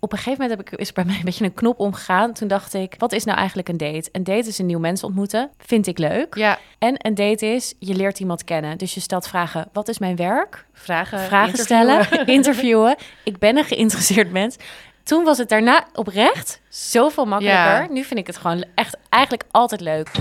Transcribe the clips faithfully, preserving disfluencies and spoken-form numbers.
op een gegeven moment heb ik, is bij mij een beetje een knop omgegaan. Toen dacht ik, wat is nou eigenlijk een date? Een date is een nieuw mens ontmoeten. Vind ik leuk. Ja. En een date is, je leert iemand kennen. Dus je stelt vragen, wat is mijn werk? Vragen, Vragen interviewen. stellen, interviewen. Ik ben een geïnteresseerd mens. Toen was het daarna oprecht zoveel makkelijker. Ja. Nu vind ik het gewoon echt eigenlijk altijd leuk.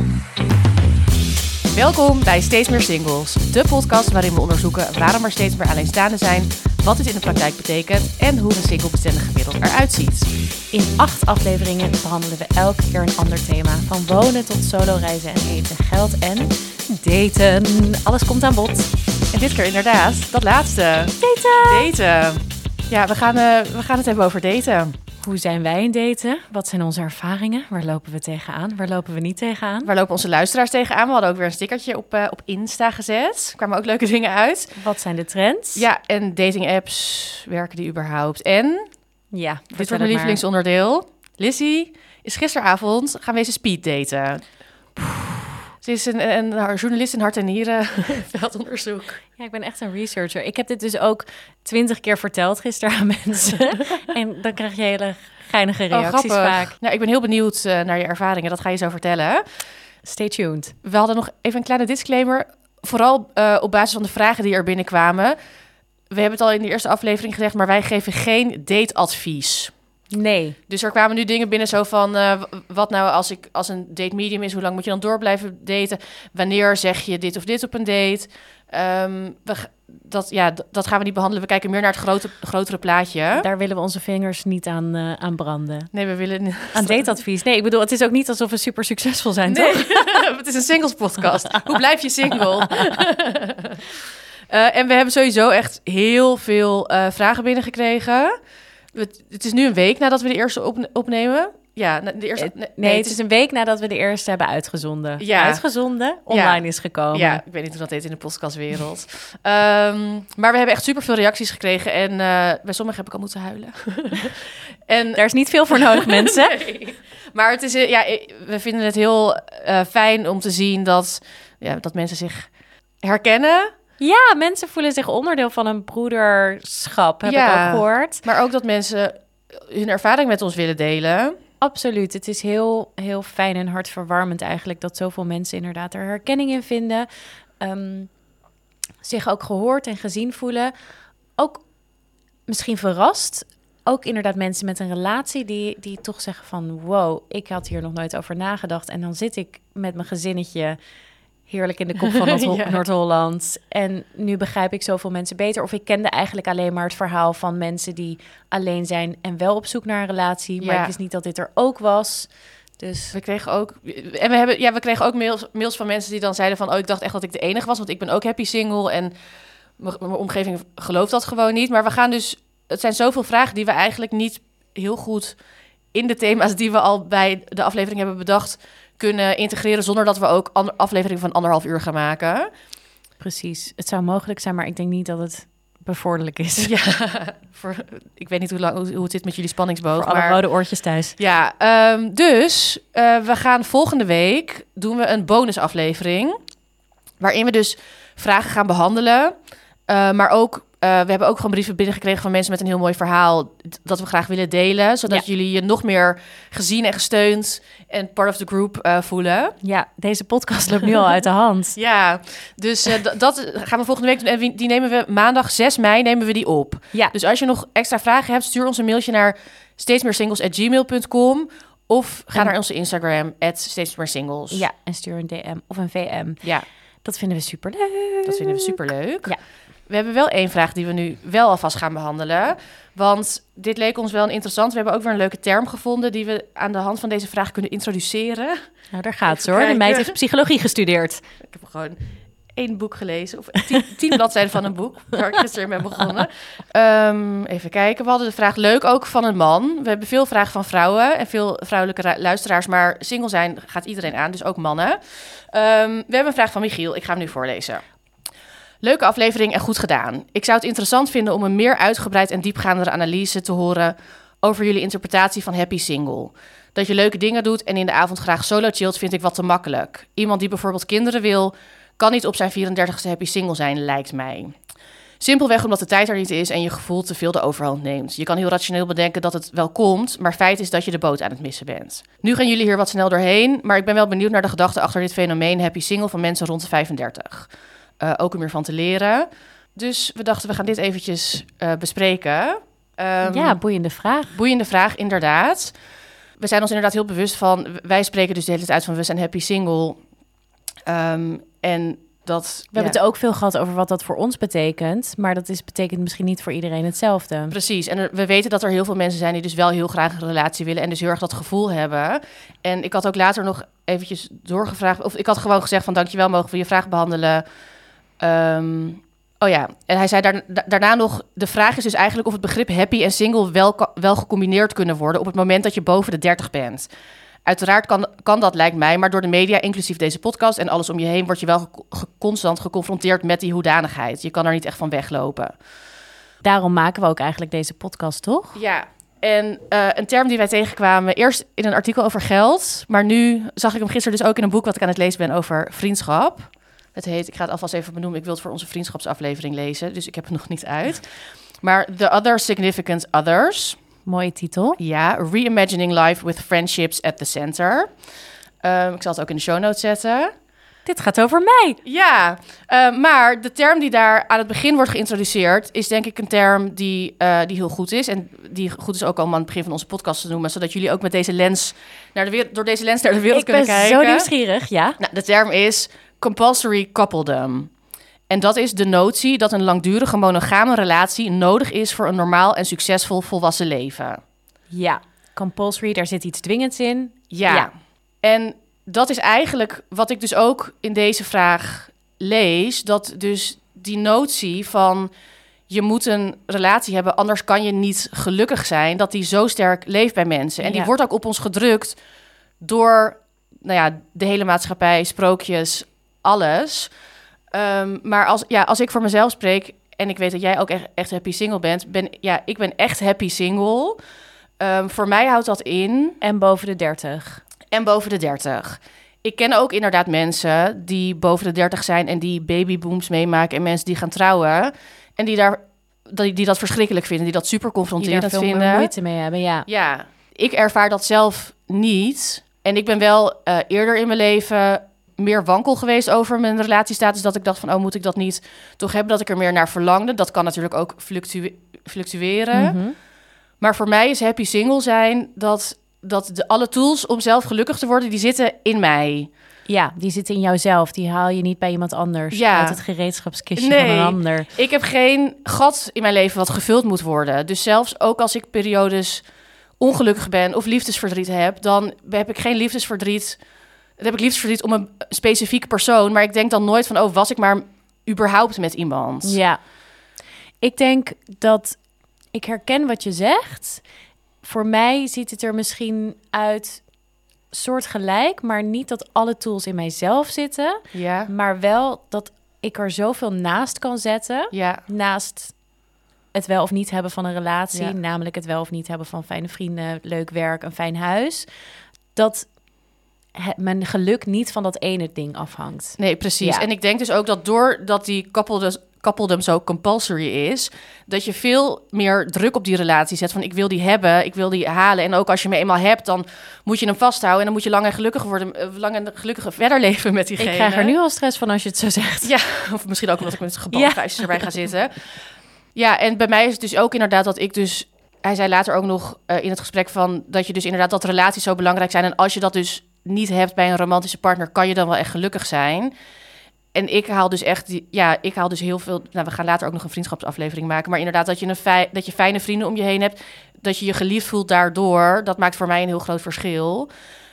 Welkom bij Steeds meer singles. De podcast waarin we onderzoeken waarom er steeds meer alleenstaanden zijn, wat dit in de praktijk betekent en hoe een singlebestendige gemiddeld eruit ziet. In acht afleveringen behandelen we elke keer een ander thema. Van wonen tot solo reizen en eten, geld en daten. Alles komt aan bod. En dit keer inderdaad, dat laatste. Daten! Daten. Ja, we gaan, uh, we gaan het hebben over daten. Hoe zijn wij in daten? Wat zijn onze ervaringen? Waar lopen we tegenaan? Waar lopen we niet tegenaan? Waar lopen onze luisteraars tegenaan? We hadden ook weer een stickertje op, uh, op Insta gezet. Er kwamen ook leuke dingen uit. Wat zijn de trends? Ja, en dating apps, werken die überhaupt? En, Ja, dit wordt mijn lievelingsonderdeel. Lizzie is gisteravond gaan wezen speeddaten. Ze is een, een, een journalist in hart en nieren, veldonderzoek. Ja, ik ben echt een researcher. Ik heb dit dus ook twintig keer verteld gisteren aan mensen. En dan krijg je hele geinige reacties oh, vaak. Nou, ik ben heel benieuwd uh, naar je ervaringen. Dat ga je zo vertellen. Stay tuned. We hadden nog even een kleine disclaimer. Vooral uh, op basis van de vragen die er binnenkwamen. We hebben het al in de eerste aflevering gezegd, maar wij geven geen dateadvies. Nee. Dus er kwamen nu dingen binnen zo van, uh, wat nou als ik als een date medium is, hoe lang moet je dan door blijven daten? Wanneer zeg je dit of dit op een date? Um, we, dat, ja, d- dat gaan we niet behandelen. We kijken meer naar het grote, grotere plaatje. Daar willen we onze vingers niet aan, uh, aan branden. Nee, we willen... Aan dateadvies. Nee, ik bedoel, het is ook niet alsof we super succesvol zijn, nee. toch? Het is een singles podcast. Hoe blijf je single? uh, en we hebben sowieso echt heel veel uh, vragen binnengekregen. Het, het is nu een week nadat we de eerste op, opnemen. Ja, de eerste... Nee, nee, het is een week nadat we de eerste hebben uitgezonden. Ja. Uitgezonden, online ja. is gekomen. Ja, ik weet niet hoe dat heet in de podcastwereld. um, maar we hebben echt superveel reacties gekregen. En uh, bij sommigen heb ik al moeten huilen. En daar is niet veel voor nodig, mensen. Nee. Maar het is, uh, ja, we vinden het heel uh, fijn om te zien dat, ja, dat mensen zich herkennen. Ja, mensen voelen zich onderdeel van een broederschap, heb ja, ik ook gehoord. Maar ook dat mensen hun ervaring met ons willen delen. Absoluut. Het is heel, heel fijn en hartverwarmend eigenlijk dat zoveel mensen inderdaad er herkenning in vinden. Um, zich ook gehoord en gezien voelen. Ook misschien verrast. Ook inderdaad mensen met een relatie die, die toch zeggen van, wow, ik had hier nog nooit over nagedacht. En dan zit ik met mijn gezinnetje heerlijk in de kop van Noord- ja. Noord-Holland. En nu begrijp ik zoveel mensen beter. Of ik kende eigenlijk alleen maar het verhaal van mensen die alleen zijn en wel op zoek naar een relatie. Maar ja. ik wist niet dat dit er ook was. Dus we kregen ook en we hebben ja, we kregen ook mails, mails van mensen die dan zeiden van, oh, ik dacht echt dat ik de enige was, want ik ben ook happy single en m- mijn omgeving gelooft dat gewoon niet. Maar we gaan dus, het zijn zoveel vragen die we eigenlijk niet heel goed in de thema's die we al bij de aflevering hebben bedacht kunnen integreren, zonder dat we ook an- afleveringen van anderhalf uur gaan maken. Precies. Het zou mogelijk zijn, maar ik denk niet dat het bevorderlijk is. Ja, voor, ik weet niet hoe, lang, hoe, hoe het zit met jullie spanningsboog. Voor alle maar, rode oortjes thuis. Ja, um, dus uh, we gaan volgende week doen we een bonusaflevering, waarin we dus vragen gaan behandelen, uh, maar ook Uh, we hebben ook gewoon brieven binnengekregen van mensen met een heel mooi verhaal dat we graag willen delen, zodat ja. jullie je nog meer gezien en gesteund en part of the group uh, voelen. Ja, deze podcast loopt nu al uit de hand. Ja, dus uh, d- dat gaan we volgende week doen en die nemen we maandag zes mei nemen we die op. Ja. Dus als je nog extra vragen hebt, stuur ons een mailtje naar steedsmeersingles at gmail dot com of ga en... naar onze Instagram at steedsmeersingles. Ja, en stuur een D M of een V M. Ja. Dat vinden we superleuk. Dat vinden we superleuk. Ja. We hebben wel één vraag die we nu wel alvast gaan behandelen. Want dit leek ons wel interessant. We hebben ook weer een leuke term gevonden die we aan de hand van deze vraag kunnen introduceren. Nou, daar gaat ze hoor. De meid heeft psychologie gestudeerd. Ik heb gewoon één boek gelezen. Of tien, tien bladzijden van een boek waar ik gisteren mee ben begonnen. Um, even kijken. We hadden de vraag leuk ook van een man. We hebben veel vragen van vrouwen en veel vrouwelijke ru- luisteraars. Maar single zijn gaat iedereen aan, dus ook mannen. Um, we hebben een vraag van Michiel. Ik ga hem nu voorlezen. Leuke aflevering en goed gedaan. Ik zou het interessant vinden om een meer uitgebreid en diepgaandere analyse te horen over jullie interpretatie van happy single. Dat je leuke dingen doet en in de avond graag solo chillt vind ik wat te makkelijk. Iemand die bijvoorbeeld kinderen wil, kan niet op zijn vierendertigste happy single zijn, lijkt mij. Simpelweg omdat de tijd er niet is en je gevoel te veel de overhand neemt. Je kan heel rationeel bedenken dat het wel komt, maar feit is dat je de boot aan het missen bent. Nu gaan jullie hier wat snel doorheen, maar ik ben wel benieuwd naar de gedachten achter dit fenomeen happy single van mensen rond de vijfendertig. Uh, ook om ervan te leren. Dus we dachten, we gaan dit eventjes uh, bespreken. Um, ja, boeiende vraag. Boeiende vraag, inderdaad. We zijn ons inderdaad heel bewust van, wij spreken dus de hele tijd uit van we zijn happy single. Um, en dat... We ja. hebben het ook veel gehad over wat dat voor ons betekent, maar dat is, betekent misschien niet voor iedereen hetzelfde. Precies, en er, we weten dat er heel veel mensen zijn die dus wel heel graag een relatie willen en dus heel erg dat gevoel hebben. En ik had ook later nog eventjes doorgevraagd, of ik had gewoon gezegd van dankjewel, mogen we je vraag behandelen. Um, oh ja, en hij zei daar, da- daarna nog, de vraag is dus eigenlijk of het begrip happy en single wel, wel gecombineerd kunnen worden op het moment dat je boven de dertig bent. Uiteraard kan, kan dat, lijkt mij, maar door de media, inclusief deze podcast en alles om je heen, word je wel ge- ge- constant geconfronteerd met die hoedanigheid. Je kan er niet echt van weglopen. Daarom maken we ook eigenlijk deze podcast, toch? Ja, en uh, een term die wij tegenkwamen, eerst in een artikel over geld, maar nu zag ik hem gisteren dus ook in een boek wat ik aan het lezen ben over vriendschap. Het heet, ik ga het alvast even benoemen, ik wil het voor onze vriendschapsaflevering lezen, dus ik heb het nog niet uit. Maar The Other Significant Others. Mooie titel. Ja, Reimagining Life with Friendships at the Center. Um, ik zal het ook in de show notes zetten. Dit gaat over mij. Ja, uh, maar de term die daar aan het begin wordt geïntroduceerd is denk ik een term die, uh, die heel goed is. En die goed is ook al aan het begin van onze podcast te noemen, zodat jullie ook met deze lens naar de wereld, door deze lens naar de wereld ik kunnen kijken. Ik ben zo nieuwsgierig, ja. Nou, de term is compulsory coupledom. En dat is de notie dat een langdurige monogame relatie nodig is voor een normaal en succesvol volwassen leven. Ja, compulsory, daar zit iets dwingends in. Ja, ja. En dat is eigenlijk wat ik dus ook in deze vraag lees. Dat dus die notie van je moet een relatie hebben, anders kan je niet gelukkig zijn, dat die zo sterk leeft bij mensen. En die ja. wordt ook op ons gedrukt door nou ja, de hele maatschappij, sprookjes, alles. Um, maar als, ja, als ik voor mezelf spreek, en ik weet dat jij ook echt, echt happy single bent, ben, ja, ik ben echt happy single. Um, voor mij houdt dat in... En boven de dertig. En boven de dertig. Ik ken ook inderdaad mensen die boven de dertig zijn en die babybooms meemaken en mensen die gaan trouwen en die, daar, die, die dat verschrikkelijk vinden, die dat super confronterend die daar veel vinden. meer moeite mee hebben, ja. Ja, ik ervaar dat zelf niet. En ik ben wel uh, eerder in mijn leven meer wankel geweest over mijn relatiestatus, dat ik dacht van, oh, moet ik dat niet toch hebben, dat ik er meer naar verlangde. Dat kan natuurlijk ook fluctu- fluctueren. Mm-hmm. Maar voor mij is happy single zijn dat, dat de, alle tools om zelf gelukkig te worden, die zitten in mij. Ja, die zitten in jouzelf. Die haal je niet bij iemand anders. Ja. Uit het gereedschapskistje Nee, van een ander. Ik heb geen gat in mijn leven wat gevuld moet worden. Dus zelfs ook als ik periodes ongelukkig ben of liefdesverdriet heb, dan heb ik geen liefdesverdriet. Dan heb ik liefdesverdriet om een specifieke persoon. Maar ik denk dan nooit van, oh, was ik maar überhaupt met iemand? Ja. Ik denk dat ik herken wat je zegt. Voor mij ziet het er misschien uit soortgelijk, maar niet dat alle tools in mijzelf zitten. Ja. Maar wel dat ik er zoveel naast kan zetten. Ja. Naast het wel of niet hebben van een relatie. Ja. Namelijk het wel of niet hebben van fijne vrienden, leuk werk, een fijn huis. Dat het, mijn geluk niet van dat ene ding afhangt. Nee, precies. Ja. En ik denk dus ook dat doordat die couple coupledom zo compulsory is, dat je veel meer druk op die relatie zet van ik wil die hebben, ik wil die halen. En ook als je hem eenmaal hebt, dan moet je hem vasthouden en dan moet je lang en gelukkig worden, lang en gelukkig verder leven met diegene. Ik krijg er nu al stress van als je het zo zegt. Ja, of misschien ook omdat ik met gebalde vuistjes ja. erbij ga zitten. Ja, en bij mij is het dus ook inderdaad dat ik dus, hij zei later ook nog uh, in het gesprek van dat je dus inderdaad dat relaties zo belangrijk zijn en als je dat dus niet hebt bij een romantische partner, kan je dan wel echt gelukkig zijn. En ik haal dus echt, die, ja, ik haal dus heel veel. Nou, we gaan later ook nog een vriendschapsaflevering maken. Maar inderdaad, dat je, een fij, dat je fijne vrienden om je heen hebt. Dat je je geliefd voelt daardoor. Dat maakt voor mij een heel groot verschil.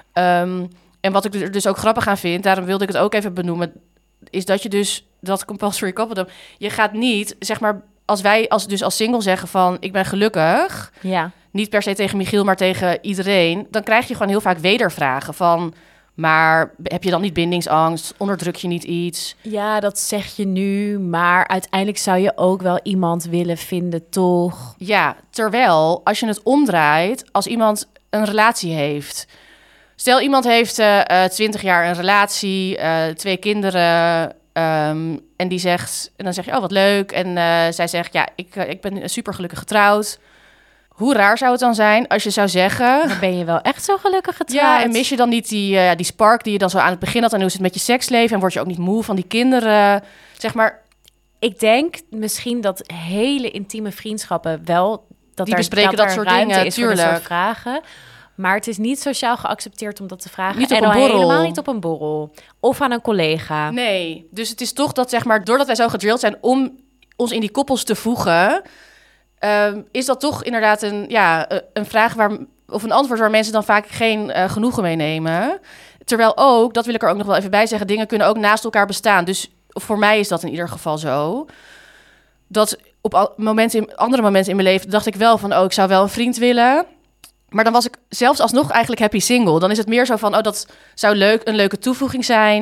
Um, en wat ik er dus ook grappig aan vind, daarom wilde ik het ook even benoemen, is dat je dus, dat compulsory coupledom, je gaat niet, zeg maar, als wij als, dus als single zeggen van, ik ben gelukkig. Ja. Niet per se tegen Michiel, maar tegen iedereen. Dan krijg je gewoon heel vaak wedervragen van, maar heb je dan niet bindingsangst? Onderdruk je niet iets? Ja, dat zeg je nu, maar uiteindelijk zou je ook wel iemand willen vinden, toch? Ja, terwijl als je het omdraait, als iemand een relatie heeft. Stel, iemand heeft twintig uh, jaar een relatie, uh, twee kinderen, Um, en die zegt, en dan zeg je, oh, wat leuk. En uh, zij zegt, ja, ik, uh, ik ben super gelukkig getrouwd. Hoe raar zou het dan zijn als je zou zeggen... Maar ben je wel echt zo gelukkig getrouwd? Ja, en mis je dan niet die, uh, die spark die je dan zo aan het begin had? En hoe is het met je seksleven? En word je ook niet moe van die kinderen? Zeg maar... Ik denk misschien dat hele intieme vriendschappen wel... Dat die er, bespreken dat, dat er soort ruimte dingen, is tuurlijk. voor dat soort vragen. Maar het is niet sociaal geaccepteerd om dat te vragen. Niet op en een al borrel. helemaal niet op een borrel. Of aan een collega. Nee, dus het is toch dat, zeg maar, doordat wij zo gedrilled zijn om ons in die koppels te voegen... Um, is dat toch inderdaad een, ja, een vraag waar, of een antwoord waar mensen dan vaak geen uh, genoegen mee nemen. Terwijl ook, dat wil ik er ook nog wel even bij zeggen, dingen kunnen ook naast elkaar bestaan. Dus voor mij is dat in ieder geval zo. Dat op al, momenten in, andere momenten in mijn leven dacht ik wel van, oh, ik zou wel een vriend willen. Maar dan was ik zelfs alsnog eigenlijk happy single. Dan is het meer zo van, oh, dat zou leuk, een leuke toevoeging zijn.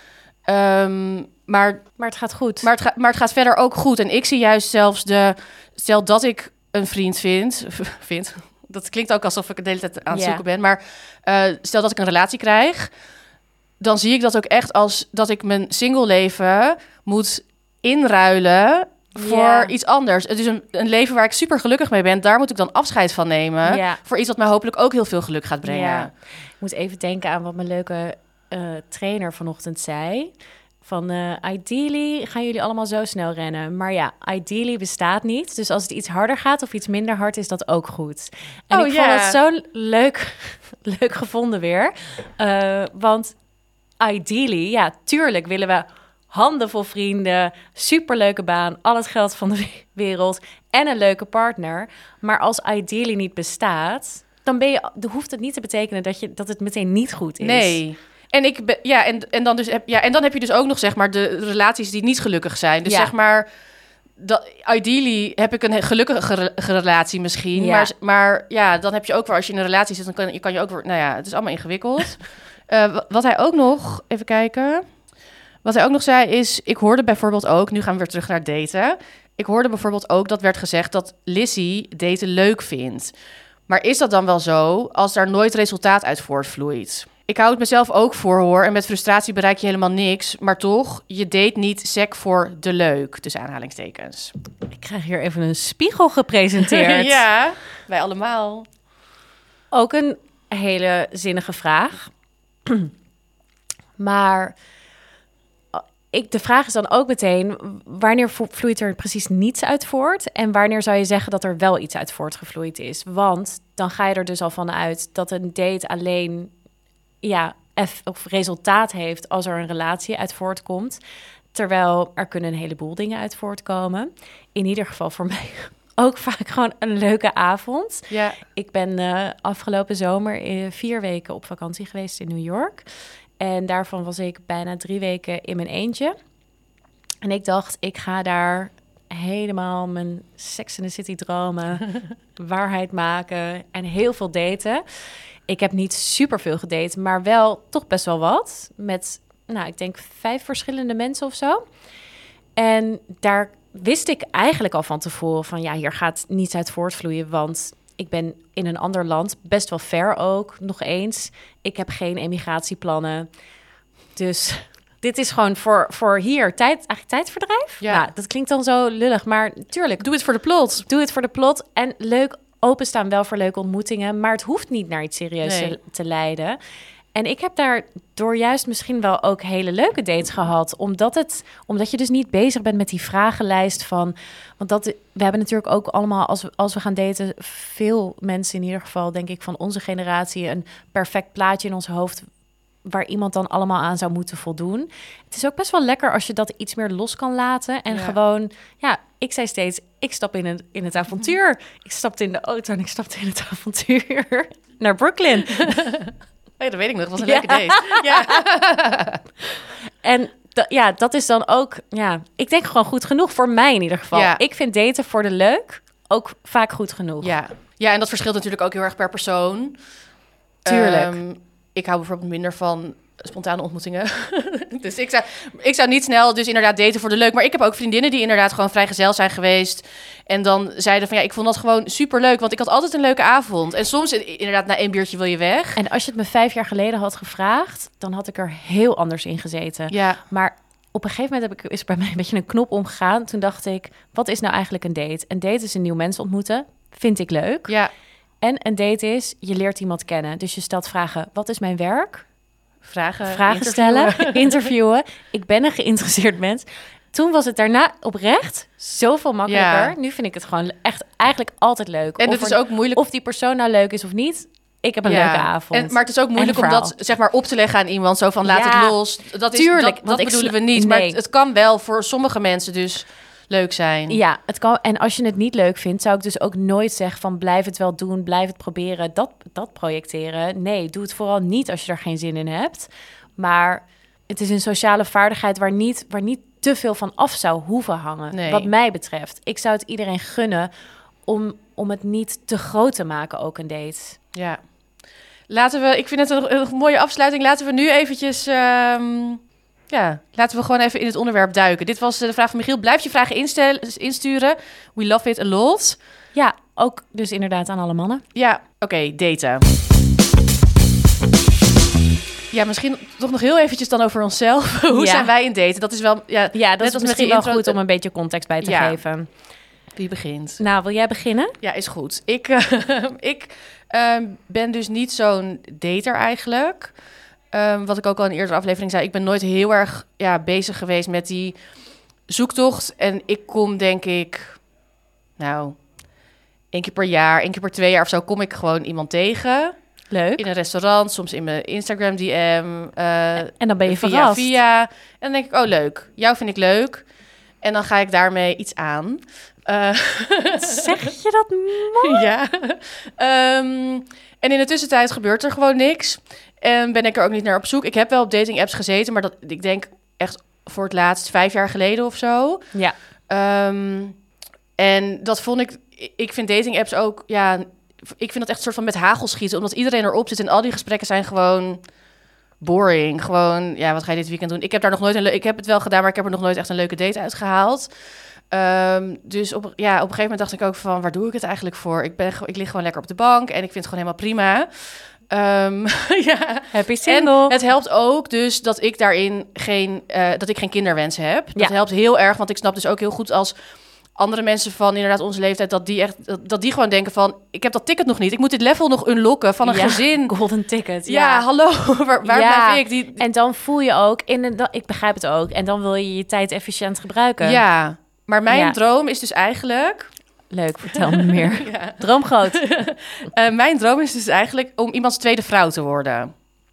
Um, maar, maar het gaat goed. Maar het, ga, maar het gaat verder ook goed. En ik zie juist zelfs de... Stel dat ik een vriend vind... vind dat klinkt ook alsof ik de hele tijd aan het zoeken ben. Maar uh, stel dat ik een relatie krijg... dan zie ik dat ook echt als dat ik mijn single leven moet inruilen... voor ja. iets anders. Het is een, een leven waar ik super gelukkig mee ben. Daar moet ik dan afscheid van nemen. Ja. Voor iets wat mij hopelijk ook heel veel geluk gaat brengen. Ja. Ik moet even denken aan wat mijn leuke uh, trainer vanochtend zei... Van uh, ideally gaan jullie allemaal zo snel rennen. Maar ja, ideally bestaat niet. Dus als het iets harder gaat of iets minder hard, is dat ook goed. En oh, ik yeah. vond het zo leuk, leuk gevonden weer. Uh, want ideally, ja, tuurlijk willen we handenvol vrienden, superleuke baan, al het geld van de wereld en een leuke partner. Maar als ideally niet bestaat, dan ben je, dan hoeft het niet te betekenen dat, je, dat het meteen niet goed is. Nee. En ik ben, ja, en, en dan dus heb, ja, en dan heb je dus ook nog, zeg maar, de relaties die niet gelukkig zijn. Dus ja. zeg maar, dat, ideally heb ik een gelukkige relatie misschien. Ja. Maar, maar ja, dan heb je ook weer, als je in een relatie zit, dan kan je, kan je ook weer, nou ja, het is allemaal ingewikkeld. uh, wat hij ook nog, even kijken. Wat hij ook nog zei is, ik hoorde bijvoorbeeld ook, nu gaan we weer terug naar daten. Ik hoorde bijvoorbeeld ook dat werd gezegd dat Lizzie daten leuk vindt. Maar is dat dan wel zo als daar nooit resultaat uit voortvloeit? Ik hou het mezelf ook voor, hoor. En met frustratie bereik je helemaal niks. Maar toch, je date niet sec voor de leuk, tussen aanhalingstekens. Ik krijg hier even een spiegel gepresenteerd. Ja, wij allemaal. Ook een hele zinnige vraag. Maar ik, de vraag is dan ook meteen, wanneer vloeit er precies niets uit voort? En wanneer zou je zeggen dat er wel iets uit voortgevloeid is? Want dan ga je er dus al van uit dat een date alleen... ja, of resultaat heeft als er een relatie uit voortkomt. Terwijl er kunnen een heleboel dingen uit voortkomen. In ieder geval voor mij ook vaak gewoon een leuke avond. Ja. Ik ben uh, afgelopen zomer uh, vier weken op vakantie geweest in New York. En daarvan was ik bijna drie weken in mijn eentje. En ik dacht, ik ga daar helemaal mijn Sex in the City dromen, waarheid maken en heel veel daten. Ik heb niet superveel gedate, maar wel toch best wel wat. Met, nou, ik denk vijf verschillende mensen of zo. En daar wist ik eigenlijk al van tevoren van... ja, hier gaat niets uit voortvloeien, want ik ben in een ander land. Best wel ver ook, nog eens. Ik heb geen emigratieplannen. Dus dit is gewoon voor, voor hier tijd, eigenlijk tijdverdrijf. Ja. Nou, dat klinkt dan zo lullig, maar tuurlijk. Doe het voor de plot. Doe het voor de plot en leuk openstaan wel voor leuke ontmoetingen, maar het hoeft niet naar iets serieus nee. te, te leiden. En ik heb daardoor juist misschien wel ook hele leuke dates gehad, omdat het, omdat je dus niet bezig bent met die vragenlijst van, want dat, we hebben natuurlijk ook allemaal, als we, als we gaan daten, veel mensen in ieder geval, denk ik, van onze generatie, een perfect plaatje in ons hoofd, waar iemand dan allemaal aan zou moeten voldoen. Het is ook best wel lekker als je dat iets meer los kan laten. En ja. gewoon, ja, ik zei steeds, ik stap in, een, in het avontuur. Ik stapte in de auto en ik stapte in het avontuur naar Brooklyn. Hey, dat weet ik nog, dat was een ja. leuke date. Ja. En d- ja, dat is dan ook, ja, ik denk gewoon goed genoeg voor mij in ieder geval. Ja. Ik vind daten voor de leuk ook vaak goed genoeg. Ja, ja, en dat verschilt natuurlijk ook heel erg per persoon. Tuurlijk. Um, ik hou bijvoorbeeld minder van spontane ontmoetingen. Dus ik zou, ik zou niet snel dus inderdaad daten voor de leuk. Maar ik heb ook vriendinnen die inderdaad gewoon vrijgezel zijn geweest. En dan zeiden van ja, ik vond dat gewoon superleuk. Want ik had altijd een leuke avond. En soms inderdaad na één biertje wil je weg. En als je het me vijf jaar geleden had gevraagd, dan had ik er heel anders in gezeten. Ja. Maar op een gegeven moment heb ik, is bij mij een beetje een knop omgegaan. Toen dacht ik, wat is nou eigenlijk een date? Een date is een nieuw mens ontmoeten. Vind ik leuk. Ja. En een date is, je leert iemand kennen. Dus je stelt vragen, wat is mijn werk? Vragen, vragen interviewen. stellen, interviewen. Ik ben een geïnteresseerd mens. Toen was het daarna oprecht zoveel makkelijker. Ja. Nu vind ik het gewoon echt eigenlijk altijd leuk. En of het is er- ook moeilijk. Of die persoon nou leuk is of niet. Ik heb een leuke avond. En, maar het is ook moeilijk En om een dat zeg maar op te leggen aan iemand. Zo van laat Ja, het los. Dat is, tuurlijk, Dat, want dat ik bedoelen we sla- niet. Maar nee. het, het kan wel voor sommige mensen dus leuk zijn. Ja, het kan. En als je het niet leuk vindt, zou ik dus ook nooit zeggen van blijf het wel doen, blijf het proberen, dat, dat projecteren. Nee, doe het vooral niet als je er geen zin in hebt. Maar het is een sociale vaardigheid waar niet, waar niet te veel van af zou hoeven hangen. Nee. Wat mij betreft. Ik zou het iedereen gunnen om, om het niet te groot te maken, ook een date. Ja. Laten we, ik vind het een, een mooie afsluiting. Laten we nu eventjes, ehm, ja, laten we gewoon even in het onderwerp duiken. Dit was de vraag van Michiel. Blijf je vragen instel, insturen. We love it a lot. Ja, ook dus inderdaad aan alle mannen. Ja, oké, daten. Ja, misschien toch nog heel eventjes dan over onszelf. Hoe Ja. zijn wij in daten? Dat is wel, ja, Ja, dat net is als met misschien die wel intro- goed om een beetje context bij te Ja. geven. Wie begint? Nou, wil jij beginnen? Ja, is goed. Ik, eh, ik ehm, ben dus niet zo'n dater eigenlijk. Ehm, wat ik ook al in een eerdere aflevering zei. Ik ben nooit heel erg ja, bezig geweest met die zoektocht. En ik kom denk ik, nou, één keer per jaar, één keer per twee jaar of zo, kom ik gewoon iemand tegen. Leuk. In een restaurant, soms in mijn Instagram D M. eh, En dan ben je via, verrast. via. En dan denk ik, oh leuk, jou vind ik leuk. En dan ga ik daarmee iets aan. Eh, Zeg je dat mooi? ja. Ehm, en in de tussentijd gebeurt er gewoon niks. En ben ik er ook niet naar op zoek. Ik heb wel op dating apps gezeten, maar dat, ik denk echt voor het laatst vijf jaar geleden of zo. Ja. Ehm, en dat vond ik... Ik vind dating apps ook... Ja, ik vind dat echt een soort van met hagel schieten. Omdat iedereen erop zit en al die gesprekken zijn gewoon boring. Gewoon, ja, wat ga je dit weekend doen? Ik heb daar nog nooit een le- ik heb het wel gedaan, maar ik heb er nog nooit echt een leuke date uitgehaald. Um, dus op, ja, op een gegeven moment dacht ik ook van, waar doe ik het eigenlijk voor? Ik, ben, ge- ik lig gewoon lekker op de bank en ik vind het gewoon helemaal prima. Um, ja. Happy single. En het helpt ook dus dat ik daarin geen, uh, dat ik geen kinderwens heb. Dat Ja. helpt heel erg, want ik snap dus ook heel goed als andere mensen van inderdaad onze leeftijd, dat die echt, dat, dat die gewoon denken van, ik heb dat ticket nog niet. Ik moet dit level nog unlocken van een Ja, gezin. golden ticket. Ja, Ja, hallo, waar, waar Ja. blijf ik? Die, En dan voel je ook, in de, da- ik begrijp het ook, en dan wil je je tijd efficiënt gebruiken. ja, maar mijn Ja. droom is dus eigenlijk... Leuk, vertel me meer. Ja. Droom groot. Uh, mijn droom is dus eigenlijk om iemands tweede vrouw te worden.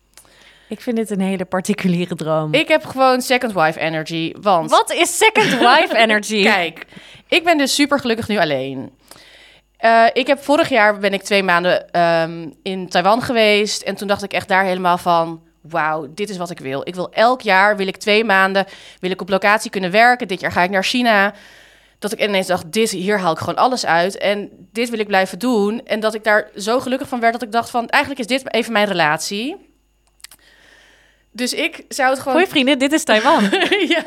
Ik vind dit een hele particuliere droom. Ik heb gewoon second wife energy, want... Wat is second wife energy? Kijk, ik ben dus super gelukkig nu alleen. Uh, ik heb vorig jaar ben ik twee maanden um, in Taiwan geweest. En toen dacht ik echt daar helemaal van, wauw, dit is wat ik wil. Ik wil elk jaar, wil ik twee maanden, wil ik op locatie kunnen werken. Dit jaar ga ik naar China. Dat ik ineens dacht, dit, hier haal ik gewoon alles uit. En dit wil ik blijven doen. En dat ik daar zo gelukkig van werd dat ik dacht van, eigenlijk is dit even mijn relatie. Dus ik zou het gewoon... Hoi vrienden, dit is Taiwan. ja.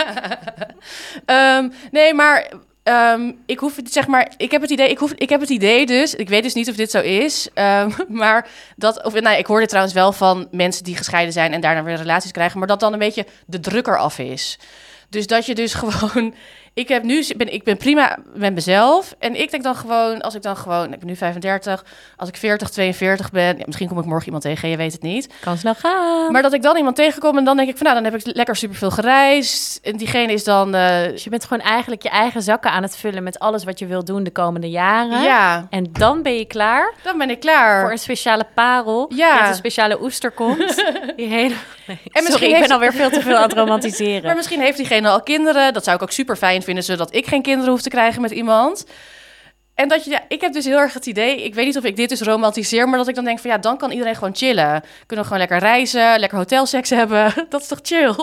Um, nee, maar um, ik hoef het, zeg maar, ik heb het idee, ik hoef, ik heb het idee dus, ik weet dus niet of dit zo is, um, maar dat, of, nou, ik hoorde trouwens wel van mensen die gescheiden zijn en daarna weer relaties krijgen, maar dat dan een beetje de druk eraf is. Dus dat je dus gewoon... Ik heb nu ben ik ben prima met mezelf en ik denk dan gewoon als ik dan gewoon ik ben nu vijfendertig, als ik veertig, tweeënveertig ben, ja, misschien kom ik morgen iemand tegen, je weet het niet. Kan snel gaan. Maar dat ik dan iemand tegenkom en dan denk ik van nou dan heb ik lekker superveel gereisd en diegene is dan uh, Dus je bent gewoon eigenlijk je eigen zakken aan het vullen met alles wat je wil doen de komende jaren. ja, En dan ben je klaar dan ben ik klaar. voor een speciale parel. Ja. Met een speciale oester komt. Die hele... Nee, misschien sorry, ik heeft- ben alweer veel te veel aan het romantiseren. Maar misschien heeft diegene al kinderen. Dat zou ik ook super fijn vinden, zodat ik geen kinderen hoef te krijgen met iemand. En dat je, ja, ik heb dus heel erg het idee, ik weet niet of ik dit dus romantiseer, maar dat ik dan denk van ja, dan kan iedereen gewoon chillen. Kunnen we gewoon lekker reizen, lekker hotelseks hebben. Dat is toch chill?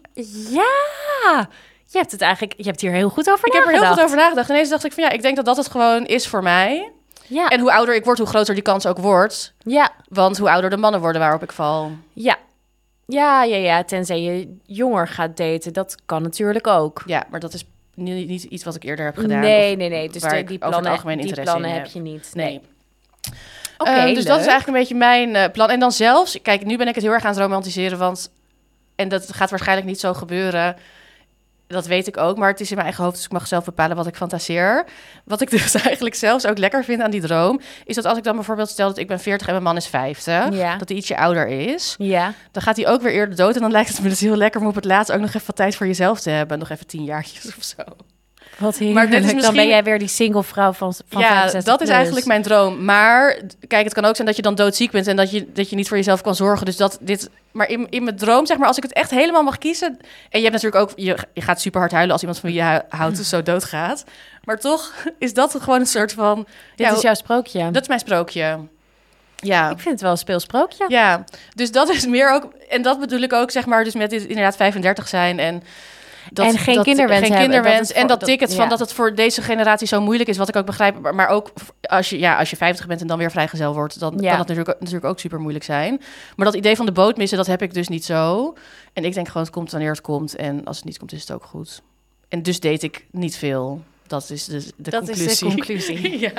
Ja, je hebt het eigenlijk, je hebt hier heel goed over Ik heb er nagedacht. heel goed over nagedacht. En ineens dacht ik van ja, ik denk dat dat het gewoon is voor mij. Ja, En hoe ouder ik word, hoe groter die kans ook wordt. ja, Want hoe ouder de mannen worden waarop ik val. ja. Ja, ja, ja, tenzij je jonger gaat daten. Dat kan natuurlijk ook. Ja, maar dat is niet, niet iets wat ik eerder heb gedaan. Nee, of nee, nee. Dus waar de- ik die over het plannen, algemeen die interesse plannen in heb heb. je niet. Nee. Oké, Ehm, dus leuk. dat is eigenlijk een beetje mijn eh, plan. En dan zelfs, kijk, nu ben ik het heel erg aan het romantiseren, want, en dat gaat waarschijnlijk niet zo gebeuren. dat weet ik ook, maar het is in mijn eigen hoofd, dus ik mag zelf bepalen wat ik fantaseer. Wat ik dus eigenlijk zelfs ook lekker vind aan die droom, is dat als ik dan bijvoorbeeld stel dat ik ben veertig en mijn man is vijftig, Ja. dat hij ietsje ouder is, Ja. dan gaat hij ook weer eerder dood en dan lijkt het me dus heel lekker om op het laatst ook nog even wat tijd voor jezelf te hebben. Nog even tien jaartjes of zo. Wat heerlijk. Maar dit is Dan misschien- ben jij weer die single vrouw van, van Ja, vijfenzestig dat is plus. eigenlijk mijn droom. Maar kijk, het kan ook zijn dat je dan doodziek bent en dat je, dat je niet voor jezelf kan zorgen. Dus dat dit. Maar in, in mijn droom, zeg maar, als ik het echt helemaal mag kiezen. En je hebt natuurlijk ook. Je, je gaat super hard huilen als iemand van wie je hu- houdt zo doodgaat. Maar toch is dat gewoon een soort van. Dit ja, is jouw sprookje. Dat is mijn sprookje. Ja. Ik vind het wel een speelsprookje. Ja, dus dat is meer ook. En dat bedoel ik ook, zeg maar, dus met dit inderdaad vijfendertig zijn en. Dat, En geen dat, kinderwens geen hebben, kinderwens. dat het en voor- dat dat- ticket van ja. dat het voor deze generatie zo moeilijk is, wat ik ook begrijp. Maar, maar ook als je, ja, als je vijftig bent en dan weer vrijgezel wordt, dan Ja. kan dat natuurlijk, natuurlijk ook super moeilijk zijn. Maar dat idee van de boot missen, dat heb ik dus niet zo. En ik denk gewoon, het komt wanneer het komt. En als het niet komt, is het ook goed. En dus date ik niet veel. Dat is dus de Dat conclusie. is de conclusie. Ja.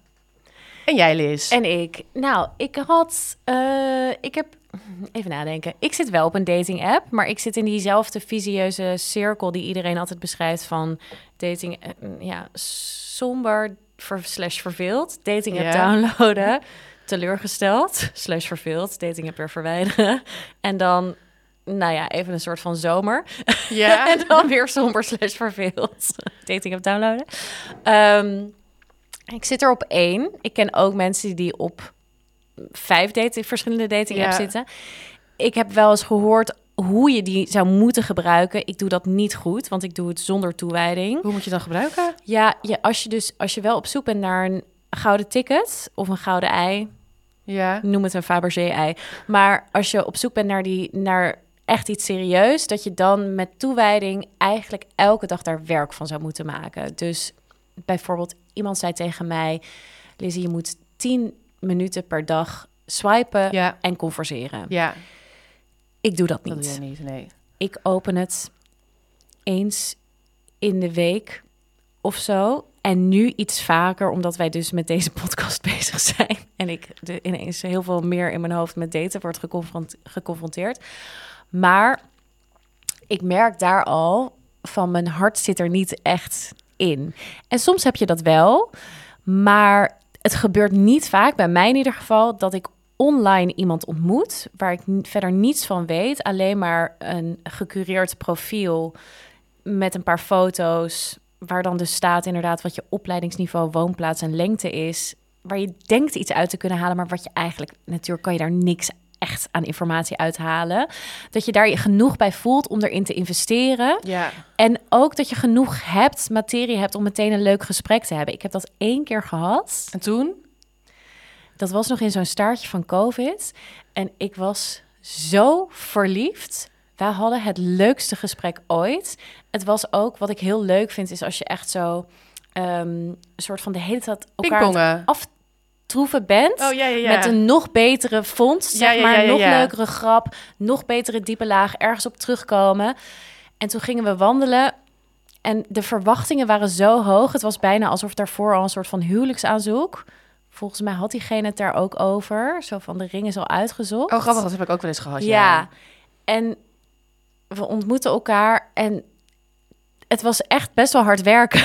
En jij, Liz? En ik, nou, ik had, eh, ik heb, even nadenken. Ik zit wel op een dating app, maar ik zit in diezelfde visieuze cirkel die iedereen altijd beschrijft van dating, eh, ja, somber ver, slash verveeld, dating app Ja. downloaden, teleurgesteld, slash verveeld, dating app weer verwijderen. En dan, nou ja, even een soort van zomer. Ja. En dan weer somber slash verveeld, dating app downloaden. Ehm, ik zit er op één. Ik ken ook mensen die op vijf dating, verschillende dating apps Ja. zitten. Ik heb wel eens gehoord hoe je die zou moeten gebruiken. Ik doe dat niet goed, want ik doe het zonder toewijding. Hoe moet je dan gebruiken? Ja, je, als je dus als je wel op zoek bent naar een gouden ticket of een gouden ei, Ja. noem het een Fabergé-ei. Maar als je op zoek bent naar die naar echt iets serieus, dat je dan met toewijding eigenlijk elke dag daar werk van zou moeten maken. Dus bijvoorbeeld iemand zei tegen mij, Lizzie, je moet tien minuten per dag swipen Ja. en converseren. Ja. Ik doe dat Dat niet. doe jij niet, nee. Ik open het eens in de week of zo. En nu iets vaker, omdat wij dus met deze podcast bezig zijn. En ik de, ineens heel veel meer in mijn hoofd met daten wordt geconfront- geconfronteerd. Maar ik merk daar al van mijn hart zit er niet echt in. En soms heb je dat wel, maar het gebeurt niet vaak, bij mij in ieder geval, dat ik online iemand ontmoet waar ik n- verder niets van weet. Alleen maar een gecureerd profiel met een paar foto's, waar dan dus staat inderdaad wat je opleidingsniveau, woonplaats en lengte is. Waar je denkt iets uit te kunnen halen, maar wat je eigenlijk, natuurlijk kan je daar niks echt aan informatie uithalen. Dat je daar je genoeg bij voelt om erin te investeren. Ja. En ook dat je genoeg hebt, materie hebt om meteen een leuk gesprek te hebben. Ik heb dat één keer gehad. En toen? Dat was nog in zo'n staartje van COVID. En ik was zo verliefd. Wij hadden het leukste gesprek ooit. Het was ook, wat ik heel leuk vind, is als je echt zo um, een soort van de hele tijd elkaar Pingpongen. aftroeven bent. Oh, ja, ja, ja. Met een nog betere vondst, zeg Ja, ja, maar. ja, ja, nog ja. leukere grap, nog betere diepe laag, ergens op terugkomen. En toen gingen we wandelen. En de verwachtingen waren zo hoog. Het was bijna alsof daarvoor al een soort van huwelijksaanzoek. Volgens mij had diegene het daar ook over. Zo van, de ring is al uitgezocht. Oh, grappig, dat heb ik ook wel eens gehad. Ja. Ja. En we ontmoetten elkaar en het was echt best wel hard werken.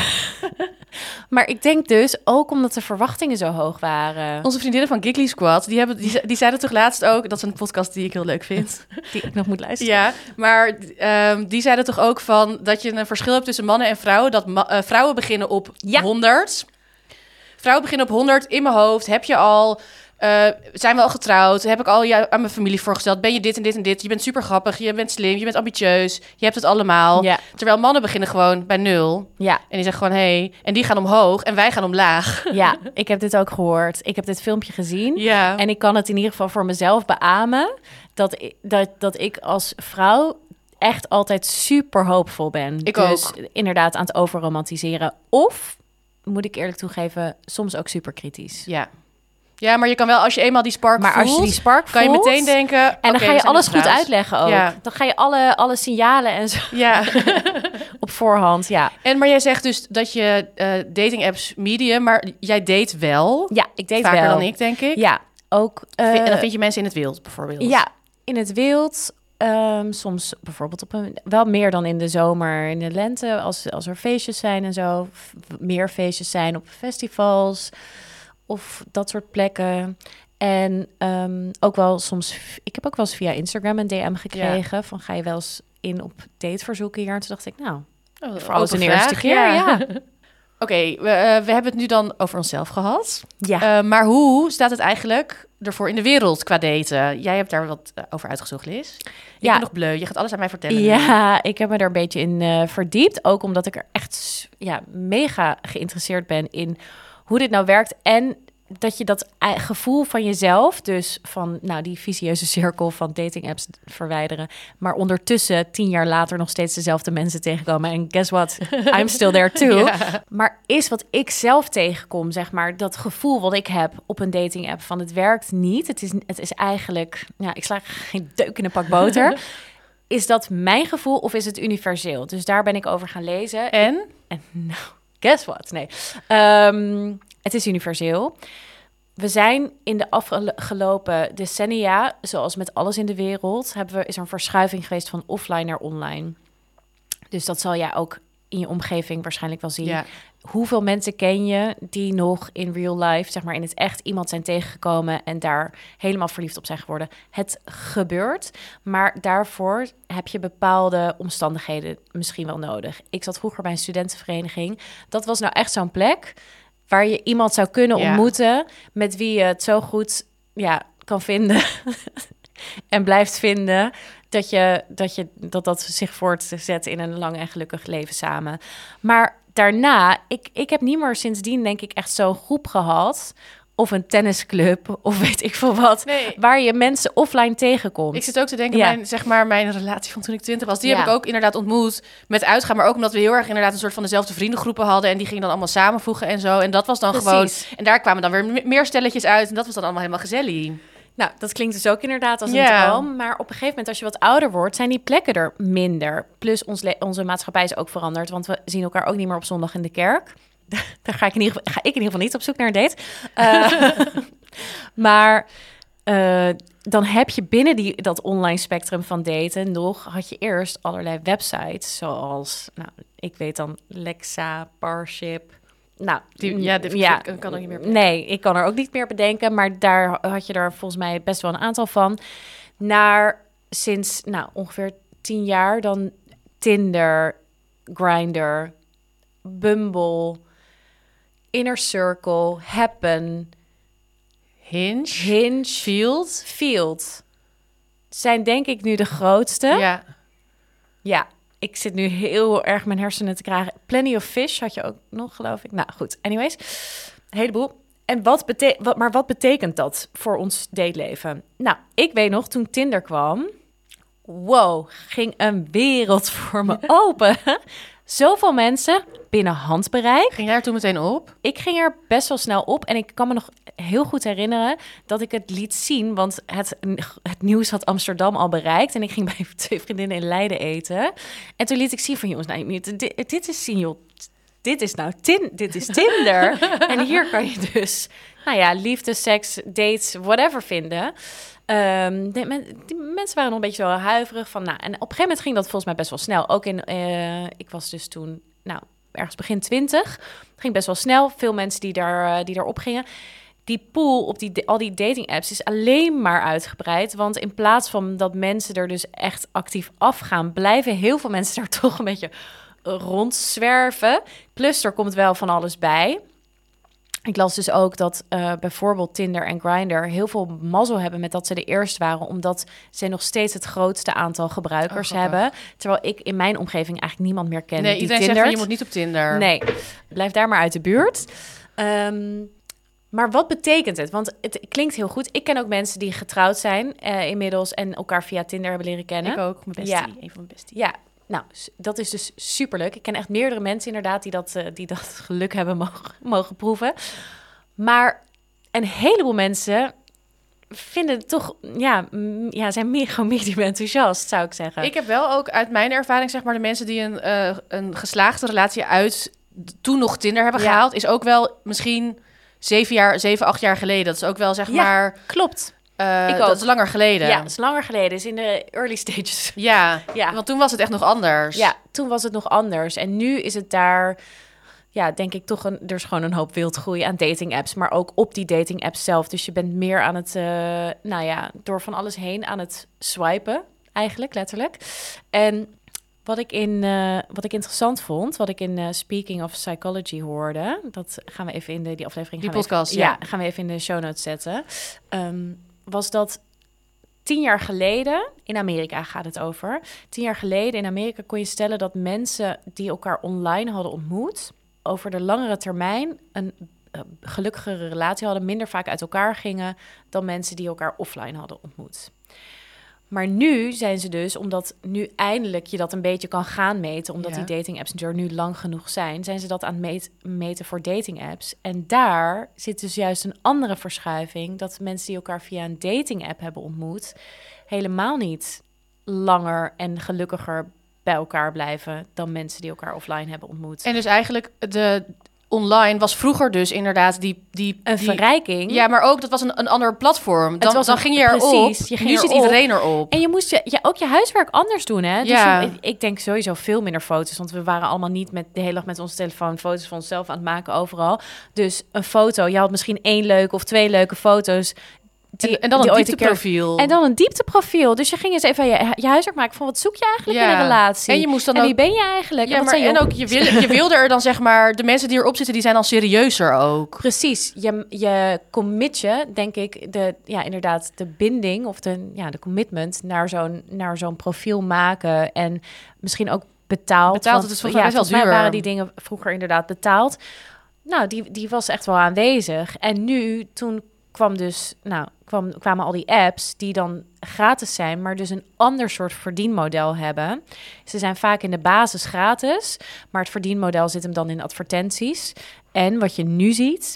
Maar ik denk dus ook omdat de verwachtingen zo hoog waren. Onze vriendinnen van Giggly Squad, die, hebben, die, ze- die zeiden toch laatst ook... Dat is een podcast die ik heel leuk vind. Die ik nog moet luisteren. Ja, maar ehm, die zeiden toch ook van... dat je een verschil hebt tussen mannen en vrouwen. Dat ma- eh, vrouwen beginnen op Ja. honderd. Vrouwen beginnen op honderd. In mijn hoofd heb je al... eh, zijn we al getrouwd? Heb ik al jou aan mijn familie voorgesteld? Ben je dit en dit en dit? Je bent super grappig, je bent slim, je bent ambitieus. Je hebt het allemaal. Ja. Terwijl mannen beginnen gewoon bij nul. Ja, En die zeggen gewoon, hey, en die gaan omhoog en wij gaan omlaag. ja, ik heb dit ook gehoord. Ik heb dit filmpje gezien. Ja. En ik kan het in ieder geval voor mezelf beamen... dat, ik- dat, dat ik als vrouw echt altijd super hoopvol ben. Ik dus ook. inderdaad aan het overromantiseren. Of, moet ik eerlijk toegeven, soms ook super kritisch. Ja. Ja, maar je kan wel, als je eenmaal die spark Maar voelt... als je die spark kan je voelt, meteen denken... En dan oké, ga we je zijn alles dus goed getrouwd. uitleggen ook. Ja. Dan ga je alle, alle signalen en zo Ja. op voorhand, ja. En maar jij zegt dus dat je eh dating apps medium, maar jij date wel. Ja, ik deed Vaker wel. dan ik, denk ik. Ja, ook... eh, en dan vind je mensen in het wild, bijvoorbeeld. ja, in het wild Um, soms bijvoorbeeld op een... Wel meer dan in de zomer, in de lente, als, als er feestjes zijn en zo. F- meer feestjes zijn op festivals of dat soort plekken. En um, ook wel soms... Ik heb ook wel eens via Instagram een D M gekregen... Ja. van ga je wel eens in op dateverzoeken hier? En toen dacht ik, nou, oh, voor alles de eerste keer, ja. ja. Oké, okay, we, uh, we hebben het nu dan over onszelf gehad. Ja. Uh, maar hoe staat het eigenlijk ervoor in de wereld qua daten? Jij hebt daar wat uh, over uitgezocht, Liz. Ik ja. ben nog bleu, je gaat alles aan mij vertellen. Ja, nu. Ik heb me daar een beetje in uh, verdiept. Ook omdat ik er echt ja, mega geïnteresseerd ben in hoe dit nou werkt. En dat je dat gevoel van jezelf, dus van nou, die vicieuze cirkel van dating apps verwijderen, maar ondertussen tien jaar later nog steeds dezelfde mensen tegenkomen. En guess what? I'm still there too. Ja. Maar is wat ik zelf tegenkom, zeg maar, dat gevoel wat ik heb op een dating app van het werkt niet. Het is, het is eigenlijk, ja, ik sla geen deuk in een pak boter. Is dat mijn gevoel of is het universeel? Dus daar ben ik over gaan lezen. En? En nou, guess what? Nee. Um, Het is universeel. We zijn in de afgelopen decennia, zoals met alles in de wereld, hebben we, is er een verschuiving geweest van offline naar online. Dus dat zal jij ook in je omgeving waarschijnlijk wel zien. Ja. Hoeveel mensen ken je die nog in real life, zeg maar in het echt, iemand zijn tegengekomen en daar helemaal verliefd op zijn geworden? Het gebeurt, maar daarvoor heb je bepaalde omstandigheden misschien wel nodig. Ik zat vroeger bij een studentenvereniging. Dat was nou echt zo'n plek waar je iemand zou kunnen ontmoeten, ja, met wie je het zo goed ja, kan vinden en blijft vinden, dat, je, dat, je, dat dat zich voortzet in een lang en gelukkig leven samen. Maar daarna, ik, ik heb niet meer sindsdien denk ik echt zo'n groep gehad, of een tennisclub, of weet ik veel wat, nee, waar je mensen offline tegenkomt. Ik zit ook te denken, ja, mijn, zeg maar, mijn relatie van toen ik twintig was, die ja. heb ik ook inderdaad ontmoet met uitgaan, maar ook omdat we heel erg inderdaad een soort van dezelfde vriendengroepen hadden en die gingen dan allemaal samenvoegen en zo. En dat was dan Precies. gewoon, en daar kwamen dan weer meer stelletjes uit en dat was dan allemaal helemaal gezellig. Nou, dat klinkt dus ook inderdaad als een yeah. droom. Maar op een gegeven moment, als je wat ouder wordt, zijn die plekken er minder. Plus ons le- onze maatschappij is ook veranderd, want we zien elkaar ook niet meer op zondag in de kerk. Daar ga ik in ieder geval, ga ik in ieder geval niet op zoek naar een date. Uh, maar uh, dan heb je binnen die, dat online spectrum van daten nog, had je eerst allerlei websites, zoals, nou, ik weet dan Lexa, Parship. Nou, die, ja, die, ja, ik kan ook niet meer bedenken. Nee, ik kan er ook niet meer bedenken, maar daar had je er volgens mij best wel een aantal van. Naar sinds, nou, ongeveer tien jaar dan Tinder, Grindr, Bumble, Inner Circle, Happen, Hinge, Hinge, Field, Field zijn denk ik nu de grootste. Ja. Ja, ik zit nu heel erg mijn hersenen te krijgen. Plenty of Fish had je ook nog, geloof ik. Nou, goed. Anyways, een heleboel. En wat bete- wat, maar wat betekent dat voor ons dateleven? Nou, ik weet nog, toen Tinder kwam, wow, ging een wereld voor me open. Zoveel mensen binnen handbereik. Ging jij er toen meteen op? Ik ging er best wel snel op. En ik kan me nog heel goed herinneren dat ik het liet zien. Want het, het nieuws had Amsterdam al bereikt. En ik ging bij twee vriendinnen in Leiden eten. En toen liet ik zien van, jongens, nou, dit, dit is zien, joh. Dit is nou tin, dit is Tinder. En hier kan je dus, nou ja, liefde, seks, dates, whatever vinden. Um, de, men, die mensen waren nog een beetje zo huiverig van, nou, en op een gegeven moment ging dat volgens mij best wel snel. Ook in, uh, ik was dus toen, nou, ergens begin twintig, ging best wel snel. Veel mensen die daar, uh, die daarop gingen. Die pool op die, al die dating apps is alleen maar uitgebreid. Want in plaats van dat mensen er dus echt actief afgaan, blijven heel veel mensen daar toch een beetje rondzwerven. Plus er komt wel van alles bij. Ik las dus ook dat uh, bijvoorbeeld Tinder en Grindr heel veel mazzel hebben met dat ze de eerste waren, omdat ze nog steeds het grootste aantal gebruikers oh, hebben. Terwijl ik in mijn omgeving eigenlijk niemand meer ken nee, die iedereen Tindert. Zegt van, je moet niet op Tinder. Nee, blijf daar maar uit de buurt. Um, maar wat betekent het? Want het klinkt heel goed. Ik ken ook mensen die getrouwd zijn uh, inmiddels en elkaar via Tinder hebben leren kennen. Ik ook, mijn bestie. Ja. Een van mijn besties. Ja. Nou, dat is dus superleuk. Ik ken echt meerdere mensen inderdaad die dat, uh, die dat geluk hebben mogen, mogen proeven. Maar een heleboel mensen vinden het toch, ja, m- ja zijn meer, gewoon medium enthousiast, zou ik zeggen. Ik heb wel ook uit mijn ervaring, zeg maar, de mensen die een, uh, een geslaagde relatie uit toen nog Tinder hebben gehaald, ja. is ook wel misschien zeven jaar, zeven, acht jaar geleden. Dat is ook wel, zeg ja, maar... klopt. Uh, ik dat ook. is langer geleden. Ja, dat is langer geleden. is in de early stages. Ja, ja, want toen was het echt nog anders. Ja, toen was het nog anders. En nu is het daar, ja, denk ik toch, een, er is gewoon een hoop wildgroei aan dating apps. Maar ook op die dating apps zelf. Dus je bent meer aan het, uh, nou ja, door van alles heen aan het swipen. Eigenlijk, letterlijk. En wat ik, in, uh, wat ik interessant vond, wat ik in uh, Speaking of Psychology hoorde, dat gaan we even in de, die aflevering... Die gaan podcast, we even, ja. ja. gaan we even in de show notes zetten. Um, was dat tien jaar geleden, in Amerika gaat het over, tien jaar geleden in Amerika kon je stellen dat mensen die elkaar online hadden ontmoet, over de langere termijn een uh, gelukkigere relatie hadden, minder vaak uit elkaar gingen dan mensen die elkaar offline hadden ontmoet. Maar nu zijn ze dus, omdat nu eindelijk je dat een beetje kan gaan meten, omdat ja. die dating apps er nu lang genoeg zijn, zijn ze dat aan het meet, meten voor dating apps. En daar zit dus juist een andere verschuiving, dat mensen die elkaar via een dating app hebben ontmoet, helemaal niet langer en gelukkiger bij elkaar blijven dan mensen die elkaar offline hebben ontmoet. En dus eigenlijk de online was vroeger dus inderdaad die... die een die, verrijking. Ja, maar ook dat was een, een ander platform. Dan, het was dan een, ging je erop. Precies, je ging nu erop. zit iedereen erop. En je moest je, ja, ook je huiswerk anders doen, hè? Dus ja. je, ik denk sowieso veel minder foto's. Want we waren allemaal niet met de hele dag met onze telefoon foto's van onszelf aan het maken overal. Dus een foto, je had misschien één leuke of twee leuke foto's. Die, en, en dan die een ooit diepteprofiel. En dan een diepteprofiel. Dus je ging eens even je, je huiswerk maken van wat zoek je eigenlijk ja. in een relatie? En je moest dan en ook... wie ben je eigenlijk? Ja, en maar je en ook je, wil, je wilde er dan zeg maar... De mensen die erop zitten, die zijn dan serieuzer ook. Precies. Je, je commit je, denk ik, de, ja, inderdaad, de binding of de, ja, de commitment naar zo'n, naar zo'n profiel maken. En misschien ook betaald. Betaald, want, het is volgens ja, mij best wel duur. waren die dingen vroeger inderdaad betaald. Nou, die, die was echt wel aanwezig. En nu, toen kwam dus, nou, kwam, kwamen al die apps die dan gratis zijn, maar dus een ander soort verdienmodel hebben. Ze zijn vaak in de basis gratis, maar het verdienmodel zit hem dan in advertenties. En wat je nu ziet,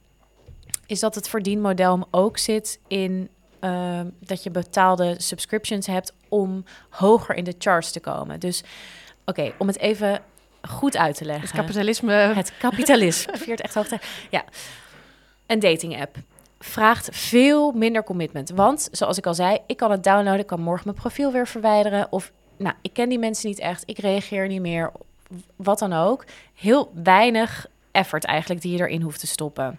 is dat het verdienmodel hem ook zit in uh, dat je betaalde subscriptions hebt om hoger in de charts te komen. Dus oké, okay, om het even goed uit te leggen. Het kapitalisme. Het kapitalisme. Viert echt hoogte. Ja, een dating app vraagt veel minder commitment. Want, zoals ik al zei, ik kan het downloaden, ik kan morgen mijn profiel weer verwijderen. Of, nou, ik ken die mensen niet echt, ik reageer niet meer, wat dan ook. Heel weinig effort eigenlijk die je erin hoeft te stoppen.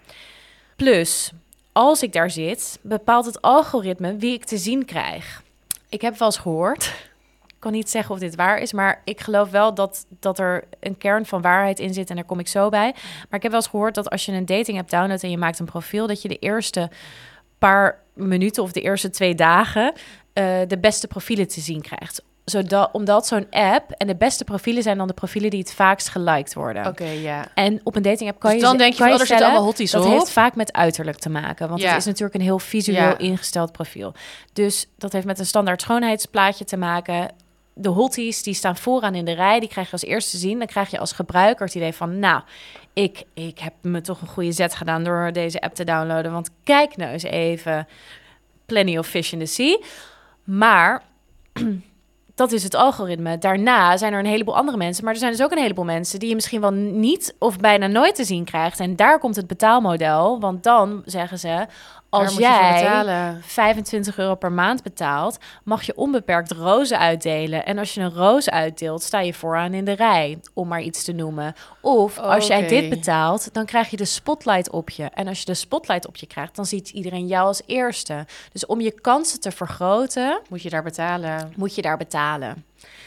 Plus, als ik daar zit, bepaalt het algoritme wie ik te zien krijg. Ik heb wel eens gehoord, ik kan niet zeggen of dit waar is, maar ik geloof wel dat, dat er een kern van waarheid in zit en daar kom ik zo bij. Maar ik heb wel eens gehoord dat als je een dating app downloadt en je maakt een profiel, dat je de eerste paar minuten of de eerste twee dagen uh, de beste profielen te zien krijgt. Zodat, omdat zo'n app en de beste profielen zijn dan de profielen die het vaakst geliked worden. Oké, okay, ja. En op een dating app kan dus je dan denk je, kan van, je oh, er stellen, zitten allemaal hotties dat op. heeft vaak met uiterlijk te maken. Want ja. het is natuurlijk een heel visueel ja. ingesteld profiel. Dus dat heeft met een standaard schoonheidsplaatje te maken. De hotties, die staan vooraan in de rij. Die krijg je als eerste te zien. Dan krijg je als gebruiker het idee van, nou, ik, ik heb me toch een goede zet gedaan door deze app te downloaden. Want kijk nou eens even, plenty of fish in the sea. Maar dat is het algoritme. Daarna zijn er een heleboel andere mensen. Maar er zijn dus ook een heleboel mensen die je misschien wel niet of bijna nooit te zien krijgt. En daar komt het betaalmodel. Want dan zeggen ze, als jij vijfentwintig euro per maand betaalt, mag je onbeperkt rozen uitdelen. En als je een roos uitdeelt, sta je vooraan in de rij, om maar iets te noemen. Of oh, als jij okay. dit betaalt, dan krijg je de spotlight op je. En als je de spotlight op je krijgt, dan ziet iedereen jou als eerste. Dus om je kansen te vergroten, moet je daar betalen. Moet je daar betalen.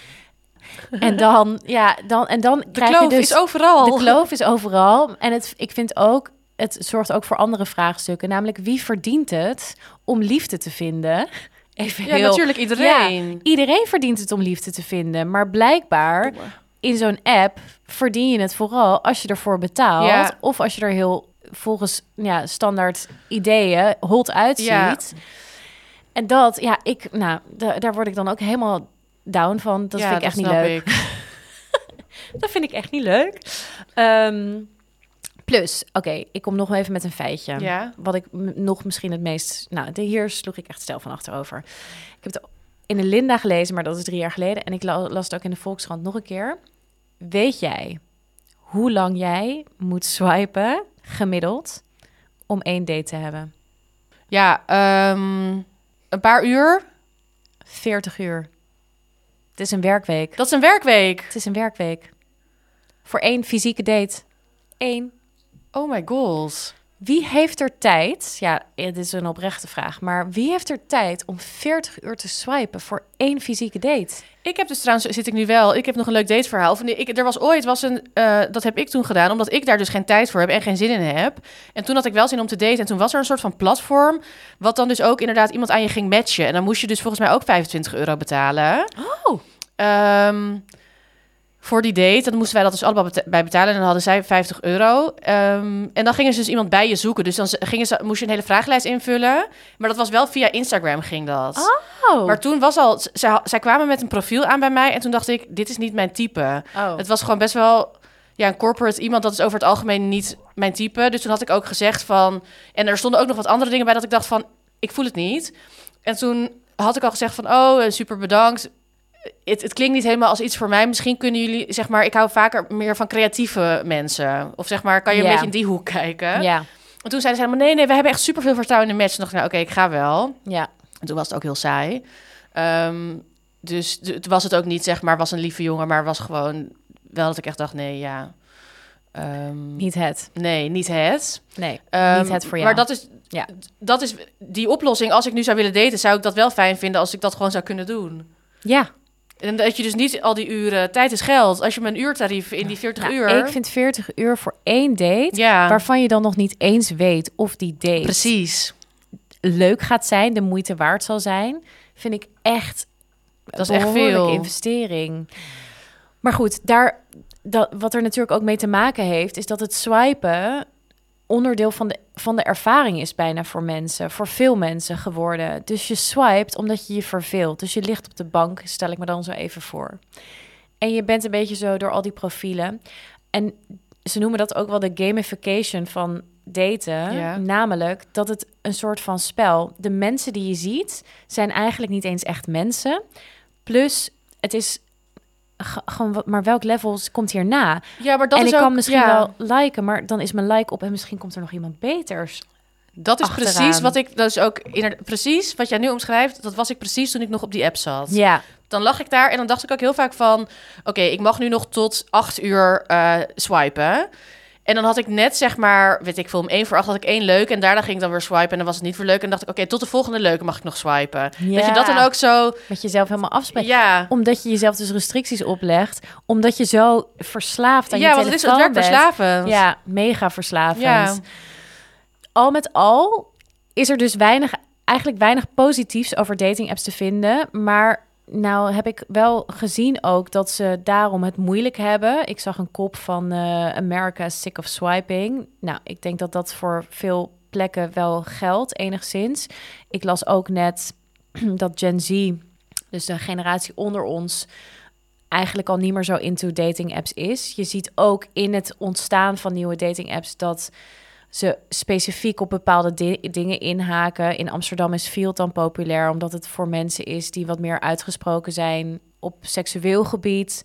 En dan, ja, dan, en dan de krijg kloof je dus is overal. De kloof is overal. En het, ik vind ook, het zorgt ook voor andere vraagstukken. Namelijk, wie verdient het om liefde te vinden? Even ja, heel, natuurlijk iedereen. Ja, iedereen verdient het om liefde te vinden. Maar blijkbaar, in zo'n app verdien je het vooral als je ervoor betaalt. Ja. Of als je er heel, volgens ja, standaard ideeën, hot uitziet. Ja. En dat, ja, ik, nou, da, daar word ik dan ook helemaal down van. Dat ja, vind ik echt dat niet leuk. Ik. Dat vind ik echt niet leuk. Um, plus, oké, okay, ik kom nog even met een feitje. Ja. Wat ik m- nog misschien het meest... Nou, de, hier sloeg ik echt stel van achterover. Ik heb het in de Linda gelezen, maar dat is drie jaar geleden. En ik la- las het ook in de Volkskrant nog een keer. Weet jij hoe lang jij moet swipen, gemiddeld, om één date te hebben? Ja, um, een paar uur. veertig uur. Het is een werkweek. Dat is een werkweek. Het is een werkweek. Voor één fysieke date. Eén. Oh my god. Wie heeft er tijd? Ja, dit is een oprechte vraag. Maar wie heeft er tijd om veertig uur te swipen voor één fysieke date? Ik heb dus trouwens, zit ik nu wel, ik heb nog een leuk dateverhaal. Of nee, ik, er was ooit, was een, uh, dat heb ik toen gedaan, omdat ik daar dus geen tijd voor heb en geen zin in heb. En toen had ik wel zin om te daten. En toen was er een soort van platform, wat dan dus ook inderdaad iemand aan je ging matchen. En dan moest je dus volgens mij ook vijfentwintig euro betalen. Oh. Um, voor die date. Dan moesten wij dat dus allemaal beta- bij betalen. En dan hadden zij vijftig euro. Um, en dan gingen ze dus iemand bij je zoeken. Dus dan gingen ze, moest je een hele vragenlijst invullen. Maar dat was wel via Instagram ging dat. Oh. Maar toen was al... Zij, zij kwamen met een profiel aan bij mij. En toen dacht ik, dit is niet mijn type. Oh. Het was gewoon best wel... Ja, een corporate iemand, dat is over het algemeen niet mijn type. Dus toen had ik ook gezegd van... En er stonden ook nog wat andere dingen bij dat ik dacht van... Ik voel het niet. En toen had ik al gezegd van... Oh, super bedankt. Het, het klinkt niet helemaal als iets voor mij. Misschien kunnen jullie, zeg maar... Ik hou vaker meer van creatieve mensen. Of zeg maar, kan je een yeah. beetje in die hoek kijken? Ja. En toen zeiden ze helemaal... Nee, nee, we hebben echt super veel vertrouwen in de match. En dacht ik, nou oké, okay, ik ga wel. Ja. En toen was het ook heel saai. Um, dus het was het ook niet, zeg maar... Was een lieve jongen, maar was gewoon... Wel dat ik echt dacht, nee, ja... Um, niet het. Nee, niet het. Nee, um, niet het voor jou. Maar dat is, ja. dat is die oplossing. Als ik nu zou willen daten, zou ik dat wel fijn vinden... als ik dat gewoon zou kunnen doen. Ja. En dat je dus niet al die uren... Tijd is geld. Als je mijn uurtarief in die veertig nou, uur... Ik vind veertig uur voor één date... Ja. waarvan je dan nog niet eens weet of die date... Precies. leuk gaat zijn, de moeite waard zal zijn... vind ik echt... Dat is echt veel. investering. Maar goed, daar... Dat, wat er natuurlijk ook mee te maken heeft... is dat het swipen onderdeel van de, van de ervaring is bijna voor mensen. Voor veel mensen geworden. Dus je swipet omdat je je verveelt. Dus je ligt op de bank, stel ik me dan zo even voor. En je bent een beetje zo door al die profielen. En ze noemen dat ook wel de gamification van daten. Ja. Namelijk dat het een soort van spel... De mensen die je ziet zijn eigenlijk niet eens echt mensen. Plus, het is... gewoon, maar welk level komt hierna? Ja, maar dat en is ik ook, kan misschien ja. wel liken, maar dan is mijn like op en misschien komt er nog iemand beters. Dat is achteraan. precies wat ik, dat is ook inderdaad, precies wat jij nu omschrijft. Dat was ik precies toen ik nog op die app zat. Ja. Dan lag ik daar en dan dacht ik ook heel vaak van, oké, okay, ik mag nu nog tot acht uur uh, swipen. En dan had ik net, zeg maar, weet ik veel, om één voor acht had ik één leuk. En daarna ging ik dan weer swipen en dan was het niet voor leuk. En dacht ik, oké, okay, tot de volgende leuke mag ik nog swipen. Ja. Dat je dat dan ook zo... Met jezelf helemaal afspreekt. Ja. Omdat je jezelf dus restricties oplegt. Omdat je zo verslaafd aan ja, je want telefoon het is, het werkt bent. verslavend. Ja, mega verslavend. Ja. Al met al is er dus weinig, eigenlijk weinig positiefs over dating apps te vinden. Maar nou heb ik wel gezien ook dat ze daarom het moeilijk hebben. Ik zag een kop van uh, America is sick of swiping. Nou, ik denk dat dat voor veel plekken wel geldt, enigszins. Ik las ook net dat Gen Z, dus de generatie onder ons, eigenlijk al niet meer zo into dating apps is. Je ziet ook in het ontstaan van nieuwe dating apps dat ze specifiek op bepaalde di- dingen inhaken. In Amsterdam is Field dan populair, omdat het voor mensen is die wat meer uitgesproken zijn op seksueel gebied.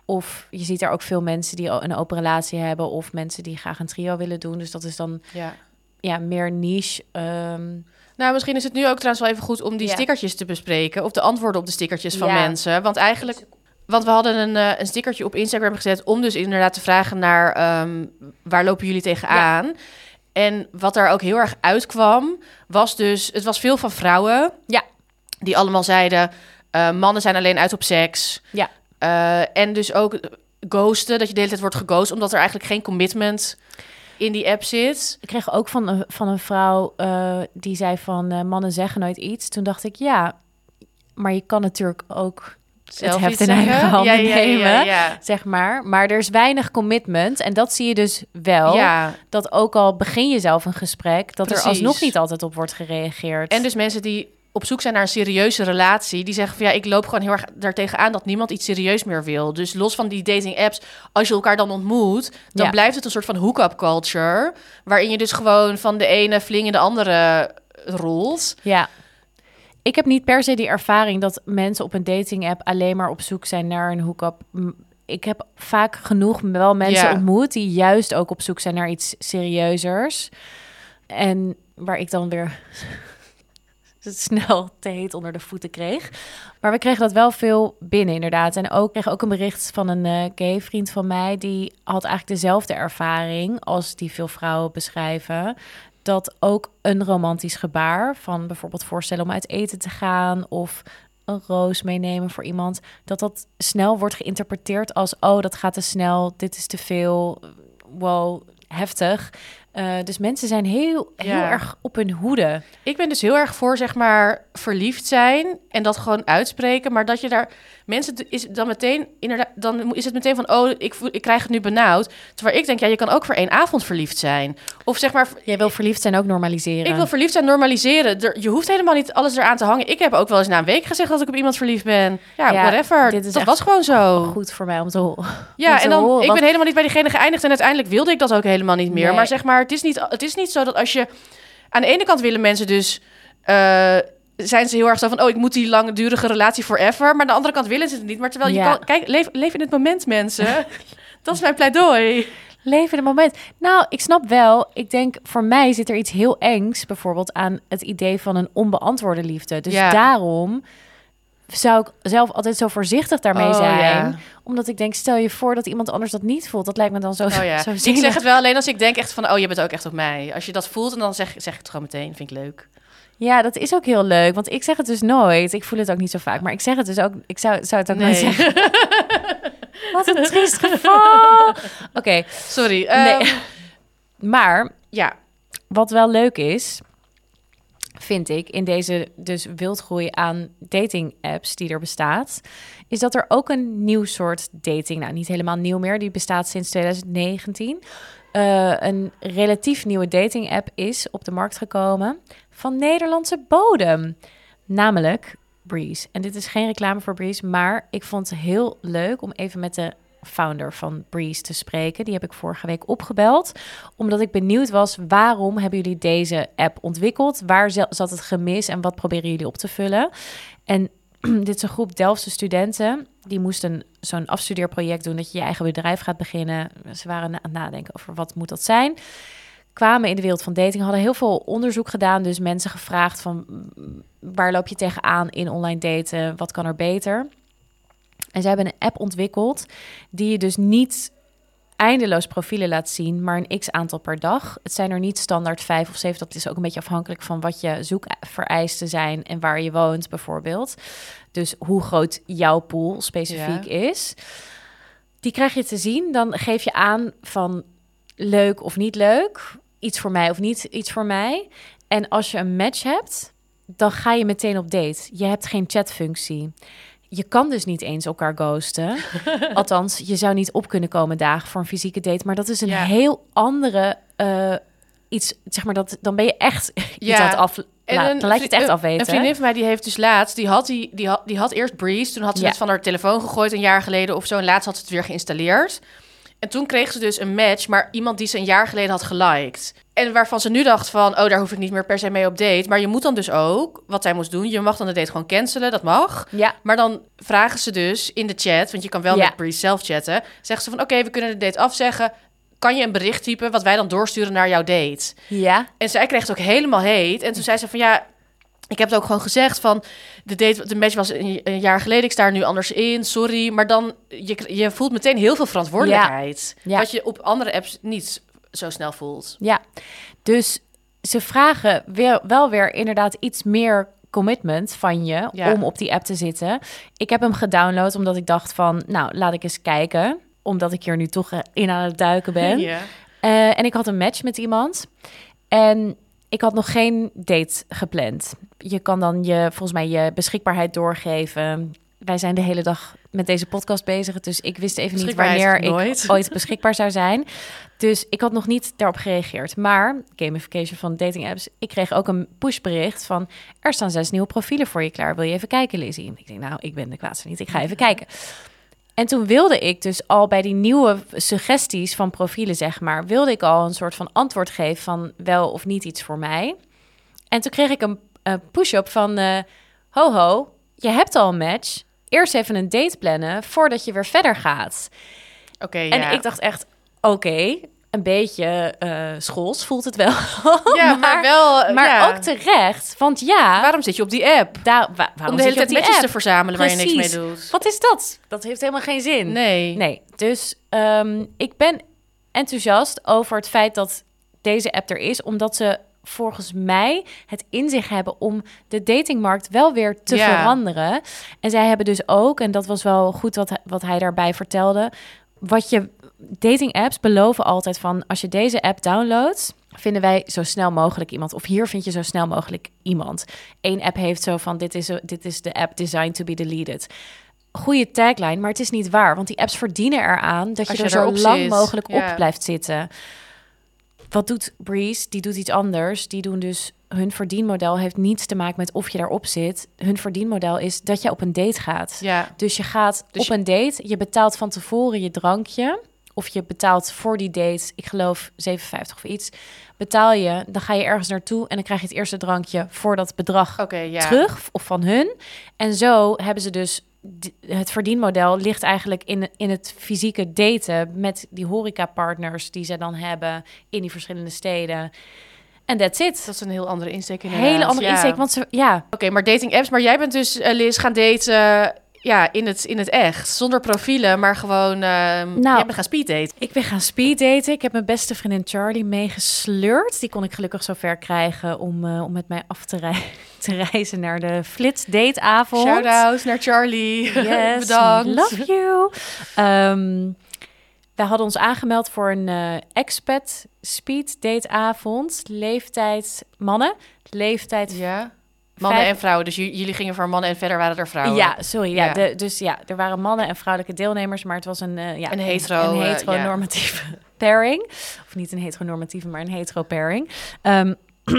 Of je ziet daar ook veel mensen die een open relatie hebben, of mensen die graag een trio willen doen. Dus dat is dan ja, ja meer niche. Um... Nou, misschien is het nu ook trouwens wel even goed om die ja. stickertjes te bespreken, of de antwoorden op de stickertjes van ja. mensen. Want eigenlijk, want we hadden een, uh, een stickertje op Instagram gezet om dus inderdaad te vragen naar um, waar lopen jullie tegenaan? Ja. En wat daar ook heel erg uitkwam, was dus... Het was veel van vrouwen. Ja. Die allemaal zeiden, uh, mannen zijn alleen uit op seks. Ja. Uh, en dus ook ghosten, dat je de hele tijd wordt geghost, omdat er eigenlijk geen commitment in die app zit. Ik kreeg ook van een, van een vrouw uh, die zei van uh, mannen zeggen nooit iets. Toen dacht ik, ja, maar je kan natuurlijk ook zelf het heft in eigen handen ja, ja, nemen, ja, ja. zeg maar. Maar er is weinig commitment en dat zie je dus wel. Ja. Dat ook al begin je zelf een gesprek, dat Precies. er alsnog niet altijd op wordt gereageerd. En dus mensen die op zoek zijn naar een serieuze relatie, die zeggen van ja, ik loop gewoon heel erg daartegen aan dat niemand iets serieus meer wil. Dus los van die dating apps, als je elkaar dan ontmoet, dan ja. blijft het een soort van hook-up culture, waarin je dus gewoon van de ene fling in de andere rolt. Ja. Ik heb niet per se die ervaring dat mensen op een dating app alleen maar op zoek zijn naar een hook-up. Ik heb vaak genoeg wel mensen ja. ontmoet die juist ook op zoek zijn naar iets serieuzers. En waar ik dan weer snel te heet onder de voeten kreeg. Maar we kregen dat wel veel binnen, inderdaad. En ook kreeg ook een bericht van een uh, gay vriend van mij. Die had eigenlijk dezelfde ervaring als die veel vrouwen beschrijven. Dat ook een romantisch gebaar van bijvoorbeeld voorstellen om uit eten te gaan of een roos meenemen voor iemand, dat dat snel wordt geïnterpreteerd als, oh, dat gaat te snel, dit is te veel, wow, heftig. Uh, dus mensen zijn heel, heel ja. erg op hun hoede. Ik ben dus heel erg voor, zeg maar, verliefd zijn en dat gewoon uitspreken, maar dat je daar mensen is dan meteen inderdaad, dan is het meteen van, oh, ik voel, ik krijg het nu benauwd. Terwijl ik denk, ja, je kan ook voor één avond verliefd zijn. Of zeg maar, jij wil verliefd zijn ook normaliseren. Ik wil verliefd zijn normaliseren. Er, je hoeft helemaal niet alles eraan te hangen. Ik heb ook wel eens na een week gezegd dat ik op iemand verliefd ben. Ja, ja whatever. Dit is dat was gewoon zo. Goed voor mij om te horen. Ja, en dan horen, ik want... ben helemaal niet bij diegene geëindigd en uiteindelijk wilde ik dat ook helemaal niet meer. Nee. Maar zeg maar, het is niet, het is niet zo dat als je aan de ene kant willen mensen dus uh, zijn ze heel erg zo van, oh, ik moet die langdurige relatie forever. Maar aan de andere kant willen ze het niet. Maar terwijl ja. je kan, kijk, leef, leef in het moment, mensen. Dat is mijn pleidooi. Leven in het moment. Nou, ik snap wel. Ik denk, voor mij zit er iets heel engs, bijvoorbeeld aan het idee van een onbeantwoorde liefde. Dus ja. daarom zou ik zelf altijd zo voorzichtig daarmee oh, zijn. Ja. Omdat ik denk, stel je voor dat iemand anders dat niet voelt. Dat lijkt me dan zo, oh, ja. zo Ik zeg het wel alleen als ik denk echt van, oh, je bent ook echt op mij. Als je dat voelt, en dan zeg, zeg ik het gewoon meteen. Vind ik leuk. Ja, dat is ook heel leuk. Want ik zeg het dus nooit. Ik voel het ook niet zo vaak. Maar ik zeg het dus ook. Ik zou, zou het ook nee. nooit zeggen. Wat een triest geval. Oké. Okay. Sorry. Um, nee. Maar ja, wat wel leuk is, vind ik, in deze dus wildgroei aan dating apps die er bestaat, is dat er ook een nieuw soort dating, nou niet helemaal nieuw meer, die bestaat sinds twintig negentien. Uh, een relatief nieuwe dating app is op de markt gekomen van Nederlandse bodem. Namelijk Breeze. En dit is geen reclame voor Breeze, maar ik vond het heel leuk om even met de founder van Breeze te spreken. Die heb ik vorige week opgebeld, omdat ik benieuwd was, waarom hebben jullie deze app ontwikkeld? Waar zat het gemis en wat proberen jullie op te vullen? En dit is een groep Delftse studenten. Die moesten zo'n afstudeerproject doen, dat je je eigen bedrijf gaat beginnen. Ze waren aan het nadenken over wat moet dat zijn. Kwamen in de wereld van dating, hadden heel veel onderzoek gedaan. Dus mensen gevraagd van, waar loop je tegenaan in online daten? Wat kan er beter? En zij hebben een app ontwikkeld die je dus niet eindeloos profielen laat zien, maar een x-aantal per dag. Het zijn er niet standaard vijf of zeven. Dat is ook een beetje afhankelijk van wat je zoekvereisten zijn en waar je woont bijvoorbeeld. Dus hoe groot jouw pool specifiek ja. is. Die krijg je te zien. Dan geef je aan van leuk of niet leuk. Iets voor mij of niet iets voor mij. En als je een match hebt, dan ga je meteen op date. Je hebt geen chatfunctie. Je kan dus niet eens elkaar ghosten. Althans, je zou niet op kunnen komen dagen voor een fysieke date. Maar dat is een ja. heel andere uh, iets. Zeg maar dat dan ben je echt ja. iets aan het af. En een, dan laat je het echt afweten. Een vriendin van mij die heeft dus laatst, die had die, die had, die had eerst Breeze. Toen had ze ja. het van haar telefoon gegooid een jaar geleden of zo. En laatst had ze het weer geïnstalleerd. En toen kreeg ze dus een match, maar iemand die ze een jaar geleden had geliked. En waarvan ze nu dacht van, oh, daar hoef ik niet meer per se mee op date. Maar je moet dan dus ook, wat zij moest doen, je mag dan de date gewoon cancelen, dat mag. Ja. Maar dan vragen ze dus in de chat, want je kan wel ja. met Breeze zelf chatten. Zeggen ze van, oké, okay, we kunnen de date afzeggen. Kan je een bericht typen wat wij dan doorsturen naar jouw date? Ja. En zij kreeg het ook helemaal heet. En toen zei ze van, ja, ik heb het ook gewoon gezegd van, de date, de match was een, een jaar geleden, ik sta er nu anders in, sorry. Maar dan, je, je voelt meteen heel veel verantwoordelijkheid. Ja. Ja. Wat je op andere apps niet zo snel voelt. Ja, dus ze vragen weer, wel weer inderdaad iets meer commitment van je ja. om op die app te zitten. Ik heb hem gedownload omdat ik dacht van, nou, laat ik eens kijken. Omdat ik hier nu toch in aan het duiken ben. Ja. Uh, en ik had een match met iemand. En ik had nog geen date gepland. Je kan dan je, volgens mij je beschikbaarheid doorgeven. Wij zijn de hele dag met deze podcast bezig. Dus ik wist even niet wanneer ik ooit beschikbaar zou zijn. Dus ik had nog niet daarop gereageerd. Maar, gamification van dating apps, ik kreeg ook een pushbericht van, er staan zes nieuwe profielen voor je klaar. Wil je even kijken, Lizzie? Ik denk, nou, ik ben de kwaadste niet. Ik ga even kijken. En toen wilde ik dus al bij die nieuwe suggesties van profielen, zeg maar, wilde ik al een soort van antwoord geven van wel of niet iets voor mij. En toen kreeg ik een, een push-up van, uh, ho ho, je hebt al een match. Eerst even een date plannen voordat je weer verder gaat. Oké, okay, en ja. ik dacht echt, oké, okay, een beetje uh, schools voelt het wel. Ja, maar, maar wel... Maar ja. ook terecht. Want ja... Waarom zit je op die app? Daar, wa- waarom Om de hele tijd matches app? te verzamelen Precies. waar je niks mee doet. Wat is dat? Dat heeft helemaal geen zin. Nee. Nee, dus um, ik ben enthousiast over het feit dat deze app er is, omdat ze volgens mij het in zich hebben om de datingmarkt wel weer te ja. veranderen. En zij hebben dus ook, en dat was wel goed wat, wat hij daarbij vertelde, wat je dating apps beloven altijd van, als je deze app downloadt, vinden wij zo snel mogelijk iemand. Of hier vind je zo snel mogelijk iemand. Eén app heeft zo van, dit is, dit is de app designed to be deleted. Goeie tagline, maar het is niet waar. Want die apps verdienen eraan dat je, je er zo lang zit. mogelijk ja. op blijft zitten. Wat doet Breeze? Die doet iets anders. Die doen dus... Hun verdienmodel heeft niets te maken met of je daarop zit. Hun verdienmodel is dat je op een date gaat. Ja. Dus je gaat dus op je... een date. Je betaalt van tevoren je drankje. Of je betaalt voor die date, ik geloof zeven vijftig of iets. Betaal je, dan ga je ergens naartoe en dan krijg je het eerste drankje voor dat bedrag okay, ja. terug. Of van hun. En zo hebben ze dus... Het verdienmodel ligt eigenlijk in, in het fysieke daten met die horecapartners die ze dan hebben in die verschillende steden. En that's it. Dat is een heel andere insteek in Hele andere ja. insteek, want ze, ja. Oké, okay, maar dating apps, maar jij bent dus, uh, Liz, gaan daten uh, ja, in, het, in het echt. Zonder profielen, maar gewoon, uh, nou, jij bent gaan speeddaten. Ik ben gaan speeddaten. Ik heb mijn beste vriendin Charlie meegesleurd. Die kon ik gelukkig zover krijgen om, uh, om met mij af te, rei- te reizen naar de Flits dateavond. Shout-out naar Charlie. Yes, bedankt. Love you. Um, wij hadden ons aangemeld voor een uh, expat speed dateavond. Leeftijd mannen, leeftijd... Ja. Mannen vijf... en vrouwen, dus j- jullie gingen voor mannen en verder waren er vrouwen. Ja, sorry. Ja, ja. De, dus ja, er waren mannen en vrouwelijke deelnemers, maar het was een, uh, ja, een, hetero, een, een heteronormatieve uh, ja. pairing. Of niet een heteronormatieve, maar een hetero pairing. Um,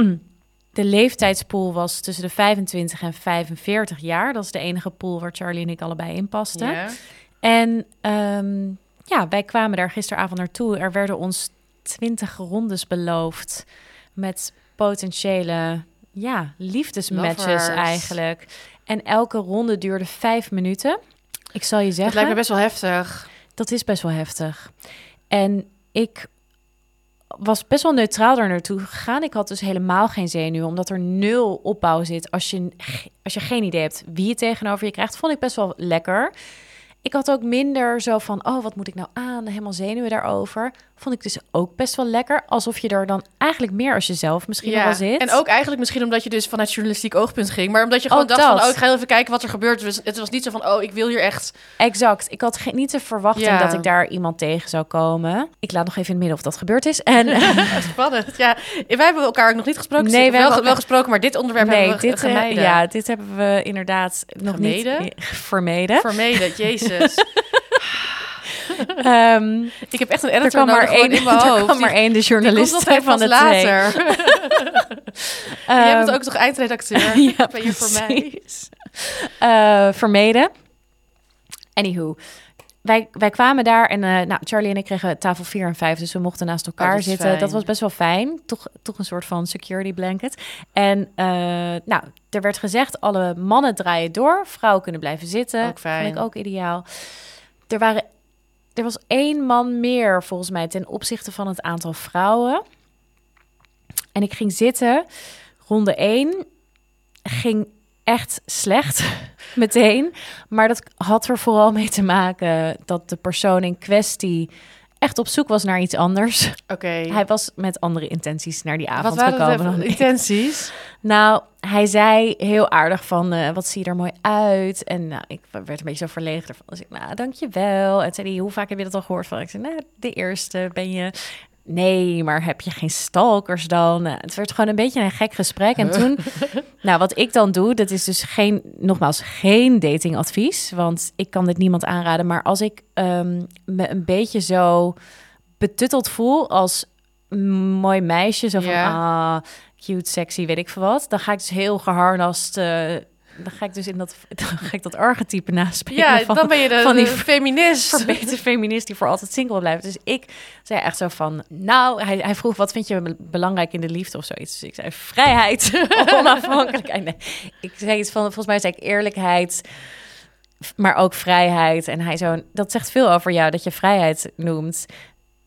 de leeftijdspool was tussen de vijfentwintig en vijfenveertig jaar. Dat is de enige pool waar Charlie en ik allebei in pasten. Ja. En um, ja, wij kwamen daar gisteravond naartoe. Er werden ons twintig rondes beloofd met potentiële... Ja, liefdesmatches Lovers. Eigenlijk. En elke ronde duurde vijf minuten. Ik zal je zeggen... Dat lijkt me best wel heftig. Dat is best wel heftig. En ik was best wel neutraal daar naartoe gegaan. Ik had dus helemaal geen zenuw, omdat er nul opbouw zit. Als je, als je geen idee hebt wie je tegenover je krijgt, vond ik best wel lekker. Ik had ook minder zo van, oh, wat moet ik nou aan? Helemaal zenuwen daarover. Vond ik dus ook best wel lekker. Alsof je er dan eigenlijk meer als jezelf misschien ja, wel zit. En ook eigenlijk misschien omdat je dus vanuit journalistiek oogpunt ging. Maar omdat je gewoon ook dacht dat. van, oh, ik ga even kijken wat er gebeurt. Dus het was niet zo van, oh, ik wil hier echt... Exact. Ik had geen, niet de verwachting ja. dat ik daar iemand tegen zou komen. Ik laat nog even in het midden of dat gebeurd is. En spannend. Ja, wij hebben elkaar ook nog niet gesproken. Nee, we wel, hebben wel gesproken, maar dit onderwerp nee, hebben we dit, gemeden. Ja, dit hebben we inderdaad nog gemeden? niet vermeden. Vermeden, jezus. Um, ik heb echt een editor nodig maar één, in mijn hoofd. Er kwam maar één, de journalist van van de later. um, Jij bent ook toch eindredacteur? Ja, ben je voor mij? Uh, vermeden. Anywho. Wij, wij kwamen daar en uh, nou, Charlie en ik kregen tafel vier en vijf, dus we mochten naast elkaar oh, zitten. Fijn. Dat was best wel fijn. Toch, toch een soort van security blanket. En uh, nou, er werd gezegd, alle mannen draaien door, vrouwen kunnen blijven zitten. Ook fijn. Vond ik ook ideaal. Er waren... Er was één man meer, volgens mij, ten opzichte van het aantal vrouwen. En ik ging zitten. Ronde één ging echt slecht, meteen. Maar dat had er vooral mee te maken dat de persoon in kwestie echt op zoek was naar iets anders. Oké. Okay. Hij was met andere intenties naar die avond wat waren gekomen. De intenties? Nou, hij zei heel aardig van, uh, wat zie je er mooi uit? En nou, ik werd een beetje zo verlegen ervan. Dus ik, nou, dankjewel. En zei hij, hoe vaak heb je dat al gehoord van? Ik zei, nou, de eerste ben je... Nee, maar heb je geen stalkers dan? Uh, het werd gewoon een beetje een gek gesprek. En toen, nou, wat ik dan doe, dat is dus geen, nogmaals, geen datingadvies. Want ik kan dit niemand aanraden. Maar als ik um, me een beetje zo betutteld voel als mooi meisje, zo van, ja. ah, cute, sexy, weet ik veel wat. Dan ga ik dus heel geharnast... Uh, dan ga ik dus in dat, dan ga ik dat archetype naspelen. Ja, van, dan ben je de, van die de feminist. Verbeterde feminist die voor altijd single blijft. Dus ik zei echt zo van... Nou, hij, hij vroeg, wat vind je belangrijk in de liefde of zoiets? Dus ik zei, vrijheid, onafhankelijkheid. Nee, ik zei iets van, volgens mij zei ik eerlijkheid, maar ook vrijheid. En hij zo, dat zegt veel over jou, dat je vrijheid noemt.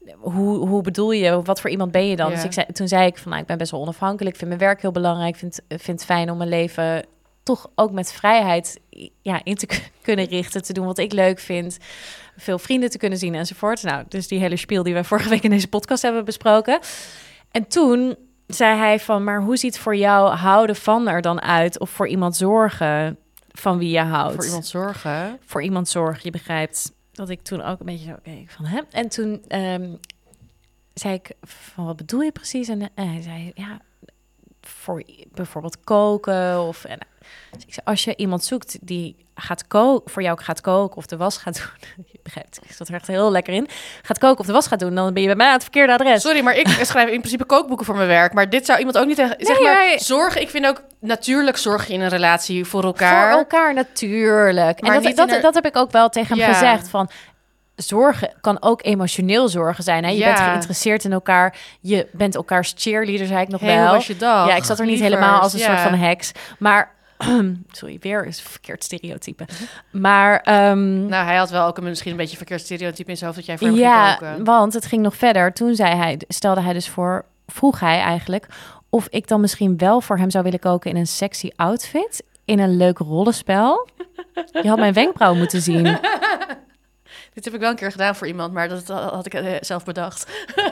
hoe, hoe bedoel je? Wat voor iemand ben je dan? Ja. Dus ik zei, toen zei ik van, nou, ik ben best wel onafhankelijk. Ik vind mijn werk heel belangrijk. Ik vind, vind het fijn om mijn leven toch ook met vrijheid ja, in te k- kunnen richten. Te doen wat ik leuk vind. Veel vrienden te kunnen zien enzovoort. Nou, dus die hele spiel die we vorige week in deze podcast hebben besproken. En toen zei hij van, maar hoe ziet voor jou houden van er dan uit? Of voor iemand zorgen van wie je houdt? Voor iemand zorgen? Voor iemand zorgen, je begrijpt dat ik toen ook een beetje zo keek van, hè? En toen um, zei ik van, wat bedoel je precies? En, en hij zei, ja, voor bijvoorbeeld koken of... En, dus ik zei, als je iemand zoekt die gaat koken, voor jou gaat koken of de was gaat doen, je begrijpt, ik zat er echt heel lekker in, gaat koken of de was gaat doen, dan ben je bij mij aan het verkeerde adres. Sorry, maar ik schrijf in principe kookboeken voor mijn werk, maar dit zou iemand ook niet tegen, Nee, zeg maar, maar- zorgen. Ik vind ook natuurlijk zorg je in een relatie voor elkaar. Voor elkaar natuurlijk. Maar En dat, niet dat, in er- dat heb ik ook wel tegen hem Ja. gezegd van, zorgen kan ook emotioneel zorgen zijn. Hè? Je Ja. bent geïnteresseerd in elkaar. Je bent elkaars cheerleader, zei ik nog Hey, wel. hoe was je dag? Ja, ik zat er niet Lieverd, helemaal als een ja. soort van heks. Maar, sorry, weer is een verkeerd stereotype. Maar, ehm, Nou, hij had wel ook een, misschien een beetje verkeerd stereotype in zijn hoofd dat jij voor hem ja, ging koken. want het ging nog verder. Toen zei hij, stelde hij dus voor, vroeg hij eigenlijk of ik dan misschien wel voor hem zou willen koken in een sexy outfit, in een leuk rollenspel. Je had mijn wenkbrauw moeten zien. Dit heb ik wel een keer gedaan voor iemand, maar dat had ik eh, zelf bedacht.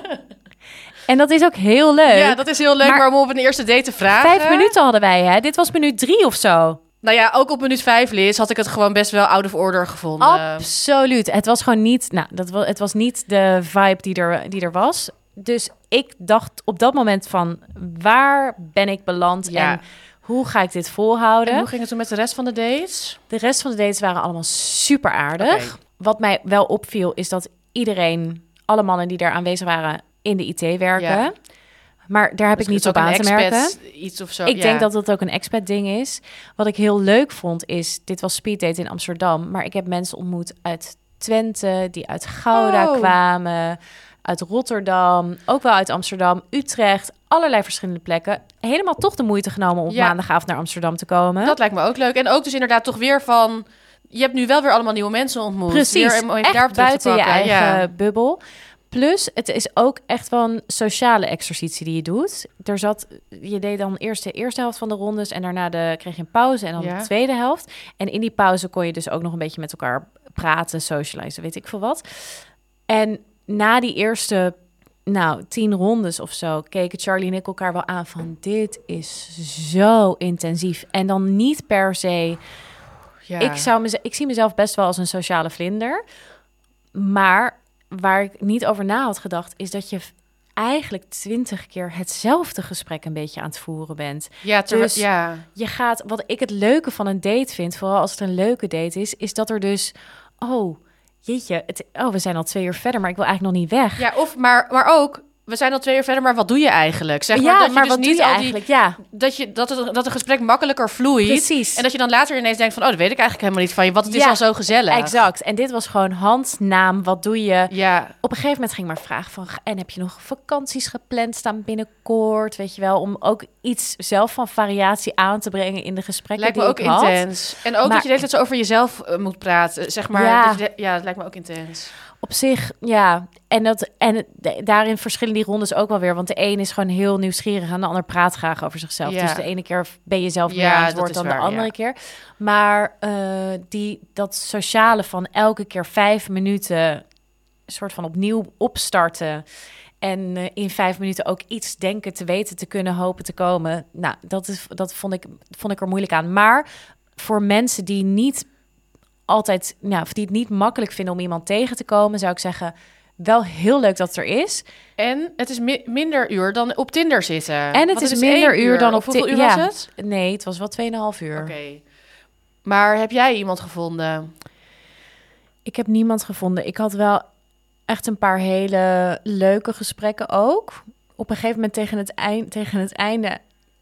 En dat is ook heel leuk. Ja, dat is heel leuk, Maar- maar, om op een eerste date te vragen. Vijf minuten hadden wij, hè? Dit was minuut drie of zo. Nou ja, ook op minuut vijf, Liz, had ik het gewoon best wel out of order gevonden. Absoluut. Het was gewoon niet, nou, dat was, het was niet de vibe die er, die er was. Dus ik dacht op dat moment van, waar ben ik beland Ja. en hoe ga ik dit volhouden? En hoe ging het toen met de rest van de dates? De rest van de dates waren allemaal super aardig. Oké. Wat mij wel opviel is dat iedereen, alle mannen die daar aanwezig waren, in de I T werken. Ja. Maar daar heb Dus ik niet het op is ook aan een te merken. expat iets of zo. Ik ja. denk dat dat ook een expat ding is. Wat ik heel leuk vond is, dit was speeddate in Amsterdam, maar ik heb mensen ontmoet uit Twente, die uit Gouda Oh. kwamen, uit Rotterdam, ook wel uit Amsterdam, Utrecht, allerlei verschillende plekken. Helemaal toch de moeite genomen om op Ja. maandagavond naar Amsterdam te komen. Dat lijkt me ook leuk. En ook dus inderdaad toch weer van... Je hebt nu wel weer allemaal nieuwe mensen ontmoet. Precies, Weer om even echt daarop terug te buiten je pakken. eigen Ja. bubbel. Plus, het is ook echt wel een sociale exercitie die je doet. Er zat, je deed dan eerst de eerste helft van de rondes en daarna de, kreeg je een pauze en dan Ja. de tweede helft. En in die pauze kon je dus ook nog een beetje met elkaar praten, socializen, weet ik veel wat. En na die eerste, nou, tien rondes of zo, keken Charlie en ik elkaar wel aan van, dit is zo intensief. En dan niet per se... Ja. Ik, zou mez- ik zie mezelf best wel als een sociale vlinder. Maar waar ik niet over na had gedacht, is dat je v- eigenlijk twintig keer hetzelfde gesprek een beetje aan het voeren bent. Ja, ter- Dus- ja. Je gaat, wat ik het leuke van een date vind, vooral als het een leuke date is, is dat er dus, oh, jeetje, het, oh, we zijn al twee uur verder, maar ik wil eigenlijk nog niet weg. Ja, of, maar, maar ook... We zijn al twee uur verder, maar wat doe je eigenlijk? Zeg maar, Ja, dat je maar dus wat niet doe je al die, eigenlijk? Ja, dat, je, dat, het, dat een gesprek makkelijker vloeit. precies. En dat je dan later ineens denkt van... Oh, dat weet ik eigenlijk helemaal niet van je. Want het is Ja, al zo gezellig. Exact. En dit was gewoon handnaam, wat doe je? Ja, Op een gegeven moment ging ik maar vragen van... en heb je nog vakanties gepland staan binnenkort? Weet je wel, om ook iets zelf van variatie aan te brengen in de gesprekken lijkt me die ook ik had. intens. En ook Maar- dat je de hele tijd zo over jezelf eh, moet praten. Zeg maar, Ja. dat je de- ja, dat lijkt me ook intens. Op zich, ja. En, dat, en het- de- daarin verschillen die rondes ook wel weer. Want de een is gewoon heel nieuwsgierig... en de ander praat graag over zichzelf. Ja. Dus de ene keer ben je zelf meer Ja, aan het dat woord is dan waar, de andere ja. keer. Maar eh, die, dat sociale van elke keer vijf minuten... een soort van opnieuw opstarten... en eh, in vijf minuten ook iets denken te weten te kunnen, hopen te komen. Nou, dat, is, dat vond, ik, vond ik er moeilijk aan. Maar voor mensen die niet altijd, nou, of die het niet makkelijk vinden om iemand tegen te komen, zou ik zeggen, wel heel leuk dat het er is. En het is mi- minder uur dan op Tinder zitten. En het Want is minder één uur dan op Of hoeveel Ti- uur ja. was het? Nee, het was wel tweeënhalf uur. Oké. Maar heb jij iemand gevonden? Ik heb niemand gevonden. Ik had wel echt een paar hele leuke gesprekken ook. Op een gegeven moment tegen het, eind, tegen het einde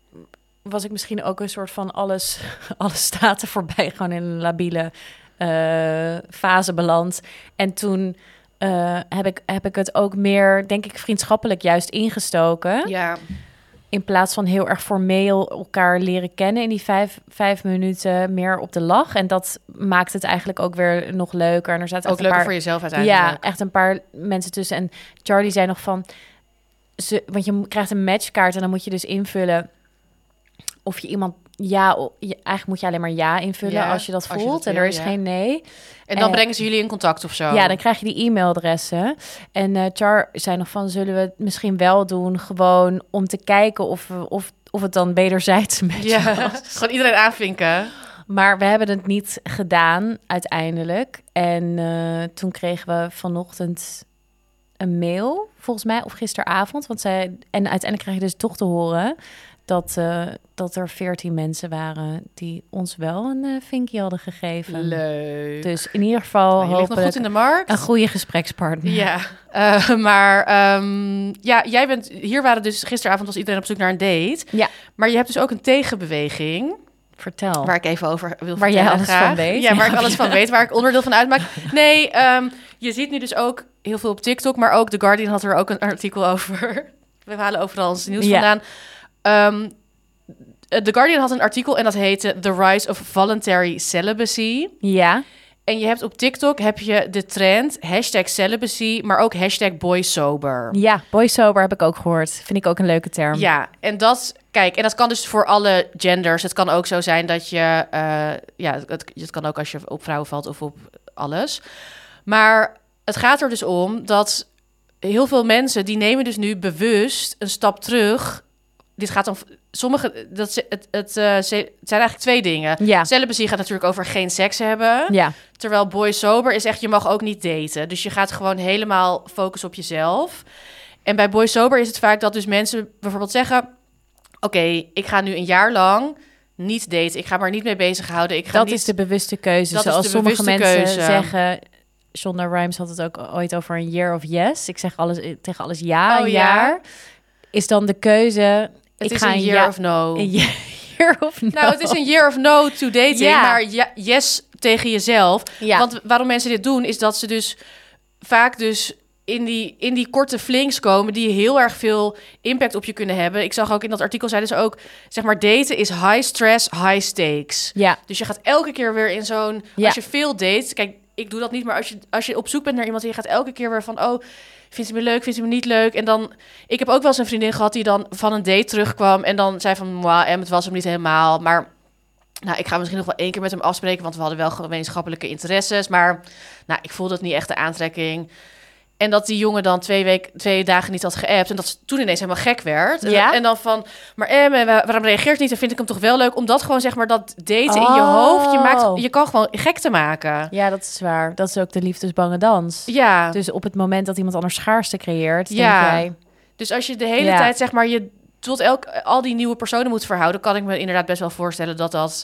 was ik misschien ook een soort van alles, alles staten voorbij, gewoon in een labiele eh, fase beland. En toen uh, heb, ik, heb ik het ook meer, denk ik, vriendschappelijk juist ingestoken. Ja. in plaats van heel erg formeel elkaar leren kennen in die vijf, vijf minuten meer op de lach. En dat maakt het eigenlijk ook weer nog leuker. En er zaten ook echt leuker een paar, voor jezelf uiteindelijk. Ja, echt een paar mensen tussen. En Charlie zei nog van, ze, want je krijgt een matchkaart en dan moet je dus invullen of je iemand ja, je, eigenlijk moet je alleen maar ja invullen ja, als je dat voelt. Je dat wil, en er is ja. geen nee. En dan uh, brengen ze jullie in contact of zo? Ja, dan krijg je die e-mailadressen. En uh, Char zei nog van, zullen we het misschien wel doen, gewoon om te kijken of, we, of, of het dan wederzijds een beetje ja, was. Gewoon iedereen aanvinken. Maar we hebben het niet gedaan uiteindelijk. En uh, toen kregen we vanochtend een mail, volgens mij, of gisteravond. Want zij, en uiteindelijk krijg je dus toch te horen dat, uh, dat er veertien mensen waren die ons wel een uh, vinkje hadden gegeven. Leuk. Dus in ieder geval nou, hopelijk nog goed in de markt. Een goede gesprekspartner. Ja, uh, maar um, ja, jij bent hier waren dus gisteravond was iedereen op zoek naar een date. Ja. Maar je hebt dus ook een tegenbeweging. Vertel. Waar ik even over wil waar vertellen. Waar jij alles graag. van weet. Ja, waar ik alles van weet, waar ik onderdeel van uitmaak. Nee, um, je ziet nu dus ook heel veel op TikTok, maar ook The Guardian had er ook een artikel over. We halen overal ons nieuws ja. vandaan. Um, The Guardian had een artikel en dat heette The Rise of Voluntary Celibacy. Ja. En je hebt op TikTok heb je de trend hashtag celibacy, maar ook hashtag boysober. Ja, boysober heb ik ook gehoord. Vind ik ook een leuke term. Ja, en dat, kijk, en dat kan dus voor alle genders. Het kan ook zo zijn dat je, uh, ja, het, het kan ook als je op vrouwen valt of op alles. Maar het gaat er dus om dat heel veel mensen, die nemen dus nu bewust een stap terug. Dit gaat om sommige, dat het, het, het, uh, het zijn eigenlijk twee dingen. Ja. Celibacy gaat natuurlijk over geen seks hebben. Ja. Terwijl boy sober is echt, je mag ook niet daten. Dus je gaat gewoon helemaal focussen op jezelf. En bij boy sober is het vaak dat dus mensen bijvoorbeeld zeggen, oké, okay, ik ga nu een jaar lang niet daten. Ik ga maar niet mee bezighouden. Ik ga dat niet... is de bewuste keuze. Dat Zoals is de sommige mensen keuze. zeggen. Shonda Rhimes had het ook ooit over een year of yes. Ik zeg alles tegen alles ja, oh, een ja? jaar. Is dan de keuze. Het ik is ga een een year ja, of no. Een year of no. Nou, het is een year of no to dating, ja. maar ja, yes tegen jezelf. Ja. Want waarom mensen dit doen, is dat ze dus vaak dus in die, in die korte flinks komen die heel erg veel impact op je kunnen hebben. Ik zag ook in dat artikel, zeiden ze ook, zeg maar, daten is high stress, high stakes. Ja. Dus je gaat elke keer weer in zo'n, ja. als je veel date, kijk, ik doe dat niet, maar als je, als je op zoek bent naar iemand, je gaat elke keer weer van, oh, vindt ze me leuk, vindt ze me niet leuk? En dan, ik heb ook wel eens een vriendin gehad die dan van een date terugkwam en dan zei van, moi, em, het was hem niet helemaal, maar nou, ik ga misschien nog wel één keer met hem afspreken, want we hadden wel gemeenschappelijke interesses, maar nou, ik voelde het niet echt de aantrekking. En dat die jongen dan twee, week, twee dagen niet had geappt. En dat ze toen ineens helemaal gek werd. Ja? En, en dan van, maar em, waarom reageert niet? Dan vind ik hem toch wel leuk. Omdat gewoon, zeg maar, dat daten oh. in je hoofd, je, maakt, je kan gewoon gek te maken. Ja, dat is waar. Dat is ook de liefdesbange dans. Ja. Dus op het moment dat iemand anders schaarste creëert, ja. denk jij... Dus als je de hele ja. tijd, zeg maar, je tot elk, al die nieuwe personen moet verhouden, kan ik me inderdaad best wel voorstellen dat dat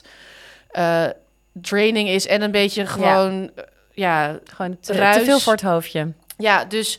uh, draining is en een beetje gewoon, ja, ja gewoon te, te veel voor het hoofdje. Ja, dus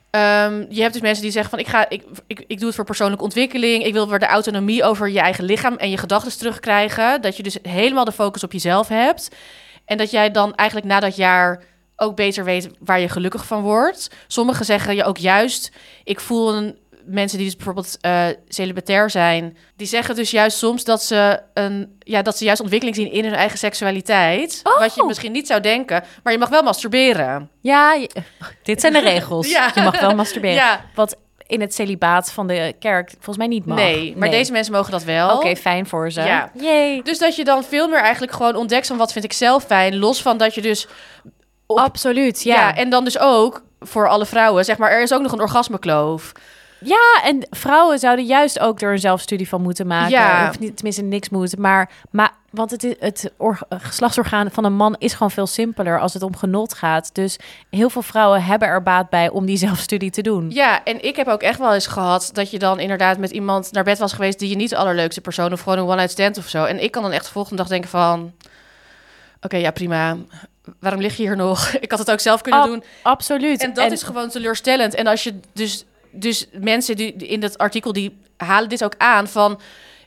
um, je hebt dus mensen die zeggen van, ik ga, ik, ik, ik doe het voor persoonlijke ontwikkeling. Ik wil weer de autonomie over je eigen lichaam en je gedachten terugkrijgen. Dat je dus helemaal de focus op jezelf hebt. En dat jij dan eigenlijk na dat jaar ook beter weet waar je gelukkig van wordt. Sommigen zeggen je ook juist, ik voel een... Mensen die dus bijvoorbeeld uh, celibatair zijn, die zeggen dus juist soms dat ze een, ja, dat ze juist ontwikkeling zien in hun eigen seksualiteit. Oh. Wat je misschien niet zou denken, maar je mag wel masturberen. Ja, je, dit zijn de regels. Ja. Je mag wel masturberen. Ja. Wat in het celibaat van de kerk volgens mij niet mag. Nee, maar nee. Deze mensen mogen dat wel. Oké, okay, fijn voor ze. Ja. Yay. Dus dat je dan veel meer eigenlijk gewoon ontdekt van wat vind ik zelf fijn, los van dat je dus op, absoluut, ja. ja. En dan dus ook voor alle vrouwen, zeg maar, er is ook nog een orgasmekloof. Ja, en vrouwen zouden juist ook er een zelfstudie van moeten maken. Ja. Of niet, tenminste niks moeten. Maar, maar want het, is, het or, geslachtsorgaan van een man is gewoon veel simpeler als het om genot gaat. Dus heel veel vrouwen hebben er baat bij om die zelfstudie te doen. Ja, en ik heb ook echt wel eens gehad dat je dan inderdaad met iemand naar bed was geweest die je niet de allerleukste persoon of gewoon een one-night stand of zo. En ik kan dan echt de volgende dag denken van, oké, okay, ja prima. Waarom lig je hier nog? Ik had het ook zelf kunnen Ab- doen. Absoluut. En dat en... is gewoon teleurstellend. En als je dus... Dus mensen die in dat artikel die halen dit ook aan van,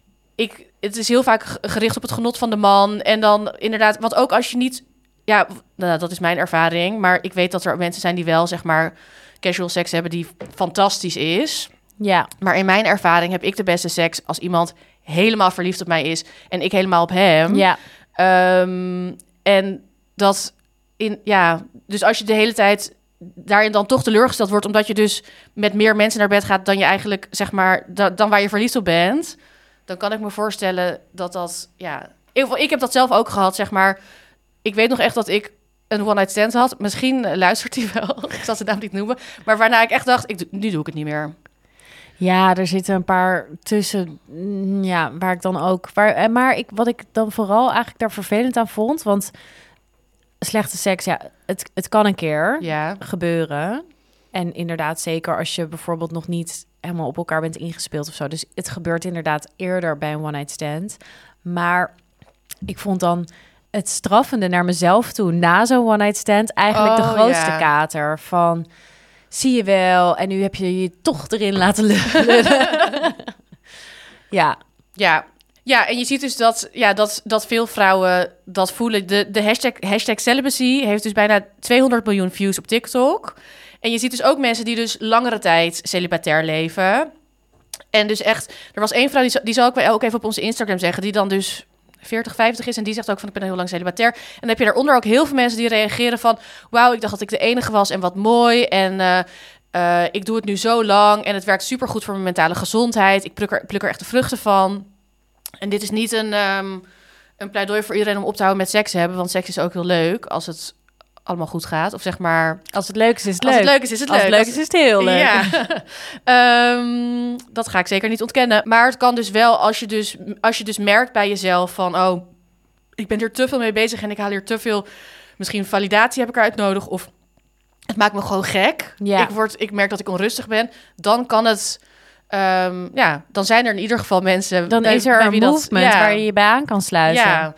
ik, het is heel vaak gericht op het genot van de man en dan inderdaad, want ook als je niet, ja, nou, dat is mijn ervaring, maar ik weet dat er mensen zijn die wel zeg maar casual seks hebben die fantastisch is. Ja. Maar in mijn ervaring heb ik de beste seks als iemand helemaal verliefd op mij is en ik helemaal op hem. Ja. Um, en dat in, ja, dus als je de hele tijd daarin dan toch teleurgesteld wordt, omdat je dus met meer mensen naar bed gaat dan je eigenlijk, zeg maar, da, dan waar je verliefd op bent, dan kan ik me voorstellen dat dat, ja, ik, ik heb dat zelf ook gehad, zeg maar. Ik weet nog echt dat ik een one-night stand had. Misschien uh, luistert hij wel, ik zal zijn naam niet noemen, maar waarna ik echt dacht, ik, nu doe ik het niet meer. Ja, er zitten een paar tussen, ja, waar ik dan ook, waar, maar ik, wat ik dan vooral eigenlijk daar vervelend aan vond, want slechte seks, ja, het, het kan een keer ja. gebeuren. En inderdaad, zeker als je bijvoorbeeld nog niet helemaal op elkaar bent ingespeeld of zo. Dus het gebeurt inderdaad eerder bij een one-night stand. Maar ik vond dan het straffende naar mezelf toe na zo'n one-night stand eigenlijk oh, de grootste ja. kater van, zie je wel, en nu heb je je toch erin laten lullen. ja. Ja. Ja, en je ziet dus dat, ja, dat, dat veel vrouwen dat voelen. De, de hashtag, hashtag celibacy heeft dus bijna tweehonderd miljoen views op TikTok. En je ziet dus ook mensen die dus langere tijd celibatair leven. En dus echt, er was één vrouw, die, die zal ik wel ook even op onze Instagram zeggen, die dan dus veertig, vijftig is en die zegt ook van, ik ben heel lang celibatair. En dan heb je daaronder ook heel veel mensen die reageren van, wauw, ik dacht dat ik de enige was en wat mooi. En uh, uh, ik doe het nu zo lang en het werkt supergoed voor mijn mentale gezondheid. Ik pluk er, pluk er echt de vruchten van. En dit is niet een, um, een pleidooi voor iedereen om op te houden met seks hebben, want seks is ook heel leuk als het allemaal goed gaat. Of zeg maar, als het leuk is, is het leuk. Als het leuk is, is het als leuk. Als het leuk is, is het heel leuk. Ja. um, dat ga ik zeker niet ontkennen. Maar het kan dus wel, als je dus, als je dus merkt bij jezelf van, oh, ik ben hier te veel mee bezig en ik haal hier te veel, misschien validatie heb ik eruit nodig, of het maakt me gewoon gek. Ja. Ik, word, ik merk dat ik onrustig ben. Dan kan het, um, ja, dan zijn er in ieder geval mensen. Dan bij, is er bij een wie movement dat, ja. waar je je bij aan kan sluiten. Ja.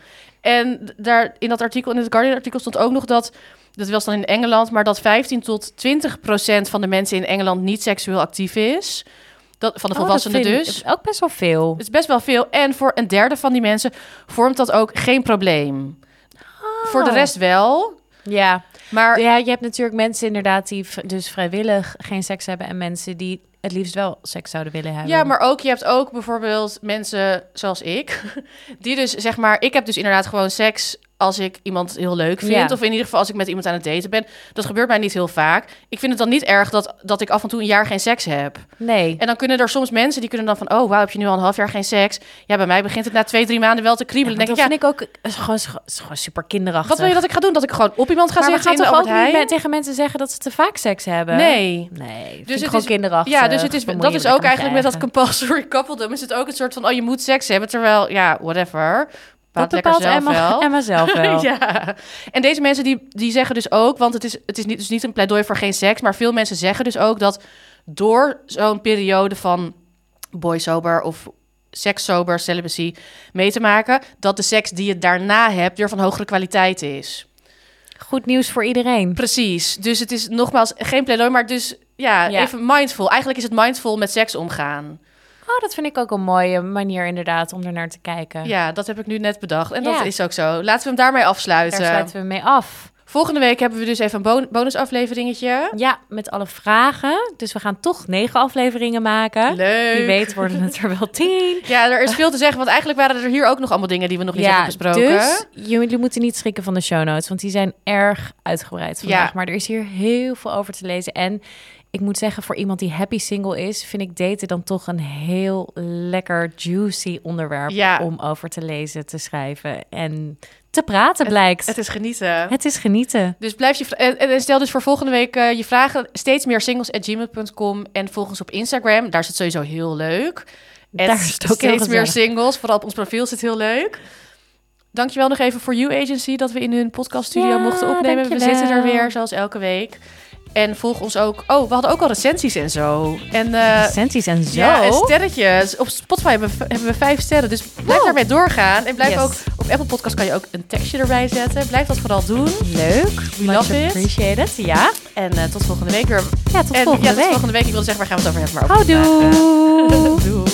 En daar in dat artikel, in het Guardian-artikel stond ook nog dat, dat was dan in Engeland, maar dat vijftien tot twintig procent van de mensen in Engeland niet seksueel actief is. Dat, van de oh, volwassenen dat vind dus. ik ook best wel veel. Het is best wel veel. En voor een derde van die mensen vormt dat ook geen probleem. Oh. Voor de rest wel. Ja. Maar ja, je hebt natuurlijk mensen inderdaad die v- dus vrijwillig geen seks hebben en mensen die het liefst wel seks zouden willen hebben. Ja, maar ook, je hebt ook bijvoorbeeld mensen zoals ik, die dus zeg maar, ik heb dus inderdaad gewoon seks als ik iemand heel leuk vind. Ja. Of in ieder geval als ik met iemand aan het daten ben. Dat gebeurt mij niet heel vaak. Ik vind het dan niet erg dat, dat ik af en toe een jaar geen seks heb. Nee. En dan kunnen er soms mensen die kunnen dan van, oh wauw, heb je nu al een half jaar geen seks? Ja, bij mij begint het na twee, drie maanden wel te kriebelen. Ja, denk dat ik, vind ik ook is gewoon, is gewoon super kinderachtig. Wat wil je dat ik ga doen? Dat ik gewoon op iemand ga maar zitten in we de gaan toch Albert ook niet Heijn? met, tegen mensen zeggen dat ze te vaak seks hebben? Nee. Nee, Dus het gewoon is kinderachtig. Ja, dus het is, Bemoei dat je is lekker ook eigenlijk met dat je eigen. compulsory coupledom is het ook een soort van, oh, je moet seks hebben, terwijl, ja, whatever. Dat lekker bepaalt zelf Emma, wel. Emma zelf wel. Ja. En deze mensen die, die zeggen dus ook, want het is, het is niet, dus niet een pleidooi voor geen seks, maar veel mensen zeggen dus ook dat door zo'n periode van boy sober of seks sober, celibacy mee te maken, dat de seks die je daarna hebt weer van hogere kwaliteit is. Goed nieuws voor iedereen. Precies. Dus het is nogmaals geen pleidooi, maar dus ja, Ja. even mindful. Eigenlijk is het mindful met seks omgaan. Oh, dat vind ik ook een mooie manier inderdaad om er naar te kijken. Ja, dat heb ik nu net bedacht. En Ja. dat is ook zo. Laten we hem daarmee afsluiten. Daar sluiten we mee af. Volgende week hebben we dus even een bon- bonusafleveringetje. Ja, met alle vragen. Dus we gaan toch negen afleveringen maken. Leuk. Wie weet worden het er wel tien. Ja, er is veel te zeggen, want eigenlijk waren er hier ook nog allemaal dingen die we nog niet Ja, hebben besproken. dus jullie moeten niet schrikken van de show notes, want die zijn erg uitgebreid vandaag. Ja. Maar er is hier heel veel over te lezen. En ik moet zeggen, voor iemand die happy single is, vind ik daten dan toch een heel lekker juicy onderwerp Ja. om over te lezen, te schrijven en te praten, blijkt. Het is genieten. Het is genieten. Dus blijf je vra- en, en stel dus voor volgende week uh, je vragen steeds meer singles at gmail punt com en volg ons op Instagram. Daar is het sowieso heel leuk. En Daar is het ook heel steeds meer gezellig. singles. Vooral op ons profiel is het heel leuk. Dankjewel nog even voor You Agency dat we in hun podcaststudio Ja, mochten opnemen. We dankjewel. zitten er weer, zoals elke week. En volg ons ook. Oh, we hadden ook al recensies en zo. En uh, Recensies en zo. ja, en sterretjes. Op Spotify hebben we, hebben we vijf sterren. Dus blijf Wow. daarmee doorgaan. En blijf Yes. ook op Apple Podcast kan je ook een tekstje erbij zetten. Blijf dat vooral doen. Leuk. We Much love it. appreciated. Ja. En uh, tot volgende week weer. Ja, tot en, volgende ja, tot week. volgende week. Ik wilde zeggen, waar gaan we het over hebben? Maar over Houdoe. vandaag. Doei.